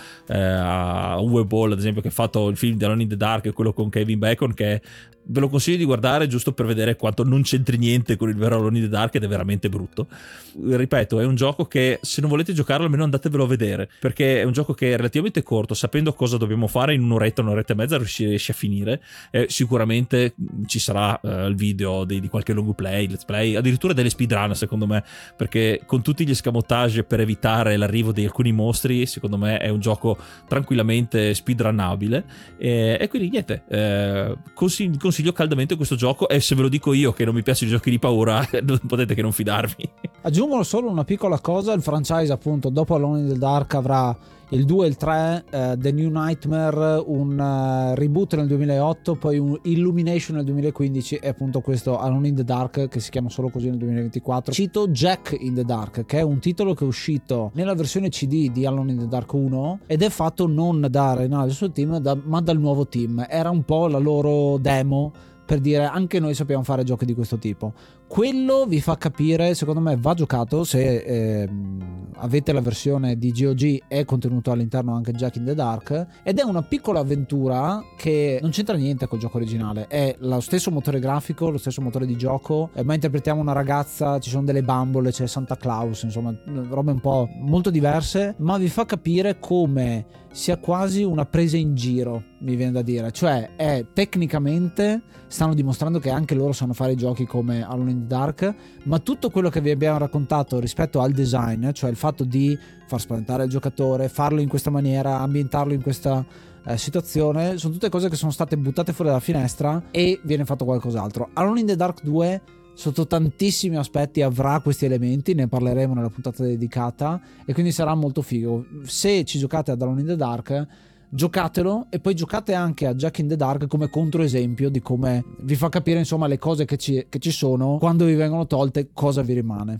a Uwe Boll, ad esempio, che ha fatto il film di Alone in the Dark, quello con Kevin Bacon, che ve lo consiglio di guardare giusto per vedere quanto non c'entri niente con il vero Alone in the Dark, ed è veramente brutto. Ripeto, è un gioco che, se non volete giocarlo, almeno andatevelo a vedere, perché è un gioco che è relativamente corto. Sapendo cosa dobbiamo fare in un'oretta e mezza riesci a finire. Sicuramente ci sarà il video di qualche long play, let's play, addirittura delle speedrun, secondo me, perché con tutti gli escamotage per evitare l'arrivo di alcuni mostri, secondo me è un gioco tranquillamente speedrunnabile. E quindi niente, consiglio caldamente questo gioco, e se ve lo dico io che non mi piacciono i giochi di paura, non potete che non fidarvi. Aggiungo solo una piccola cosa: il franchise, appunto, dopo Alone in the Dark avrà il 2 e il 3, The New Nightmare, un reboot nel 2008, poi un Illumination nel 2015, e appunto questo Alone in the Dark, che si chiama solo così, nel 2024. Cito Jack in the Dark, che è un titolo che è uscito nella versione CD di Alone in the Dark 1 ed è fatto non da Reynald e il suo team, ma dal nuovo team. Era un po' la loro demo per dire: anche noi sappiamo fare giochi di questo tipo. Quello vi fa capire, secondo me va giocato. Se avete la versione di GOG, è contenuto all'interno anche Jack in the Dark, ed è una piccola avventura che non c'entra niente col gioco originale. È lo stesso motore grafico, lo stesso motore di gioco, ma interpretiamo una ragazza, ci sono delle bambole, c'è Santa Claus, insomma robe un po' molto diverse, ma vi fa capire come sia quasi una presa in giro, mi viene da dire. Cioè, tecnicamente stanno dimostrando che anche loro sanno fare i giochi come Alone in the Dark, ma tutto quello che vi abbiamo raccontato rispetto al design, cioè il fatto di far spaventare il giocatore, farlo in questa maniera, ambientarlo in questa situazione, sono tutte cose che sono state buttate fuori dalla finestra e viene fatto qualcos'altro. Alone in the Dark 2 sotto tantissimi aspetti avrà questi elementi, ne parleremo nella puntata dedicata, e quindi sarà molto figo. Se ci giocate ad Alone in the Dark, giocatelo, e poi giocate anche a Jack in the Dark come controesempio di come vi fa capire, insomma, le cose che ci sono, quando vi vengono tolte cosa vi rimane.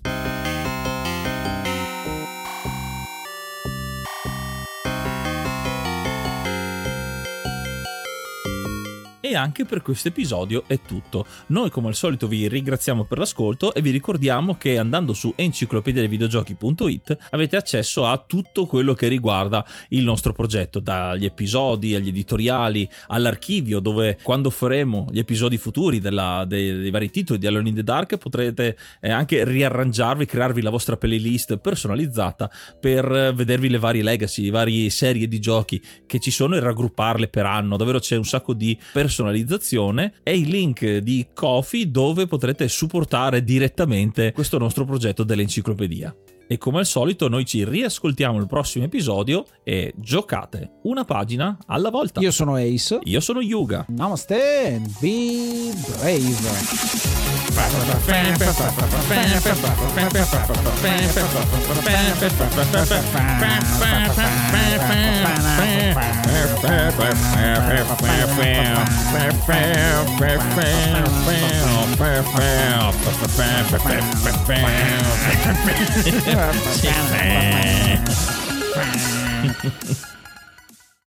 E anche per questo episodio è tutto. Noi come al solito vi ringraziamo per l'ascolto e vi ricordiamo che andando su enciclopediadevideogiochi.it avete accesso a tutto quello che riguarda il nostro progetto, dagli episodi agli editoriali all'archivio, dove quando faremo gli episodi futuri dei vari titoli di Alone in the Dark potrete anche riarrangiarvi, crearvi la vostra playlist personalizzata per vedervi le varie legacy, le varie serie di giochi che ci sono, e raggrupparle per anno. Davvero c'è un sacco di personalizzazione, e il link di Ko-fi dove potrete supportare direttamente questo nostro progetto dell'enciclopedia. E come al solito noi ci riascoltiamo il prossimo episodio, e giocate una pagina alla volta. Io sono Ace. Io sono Yuga. Namaste and be brave. Sì.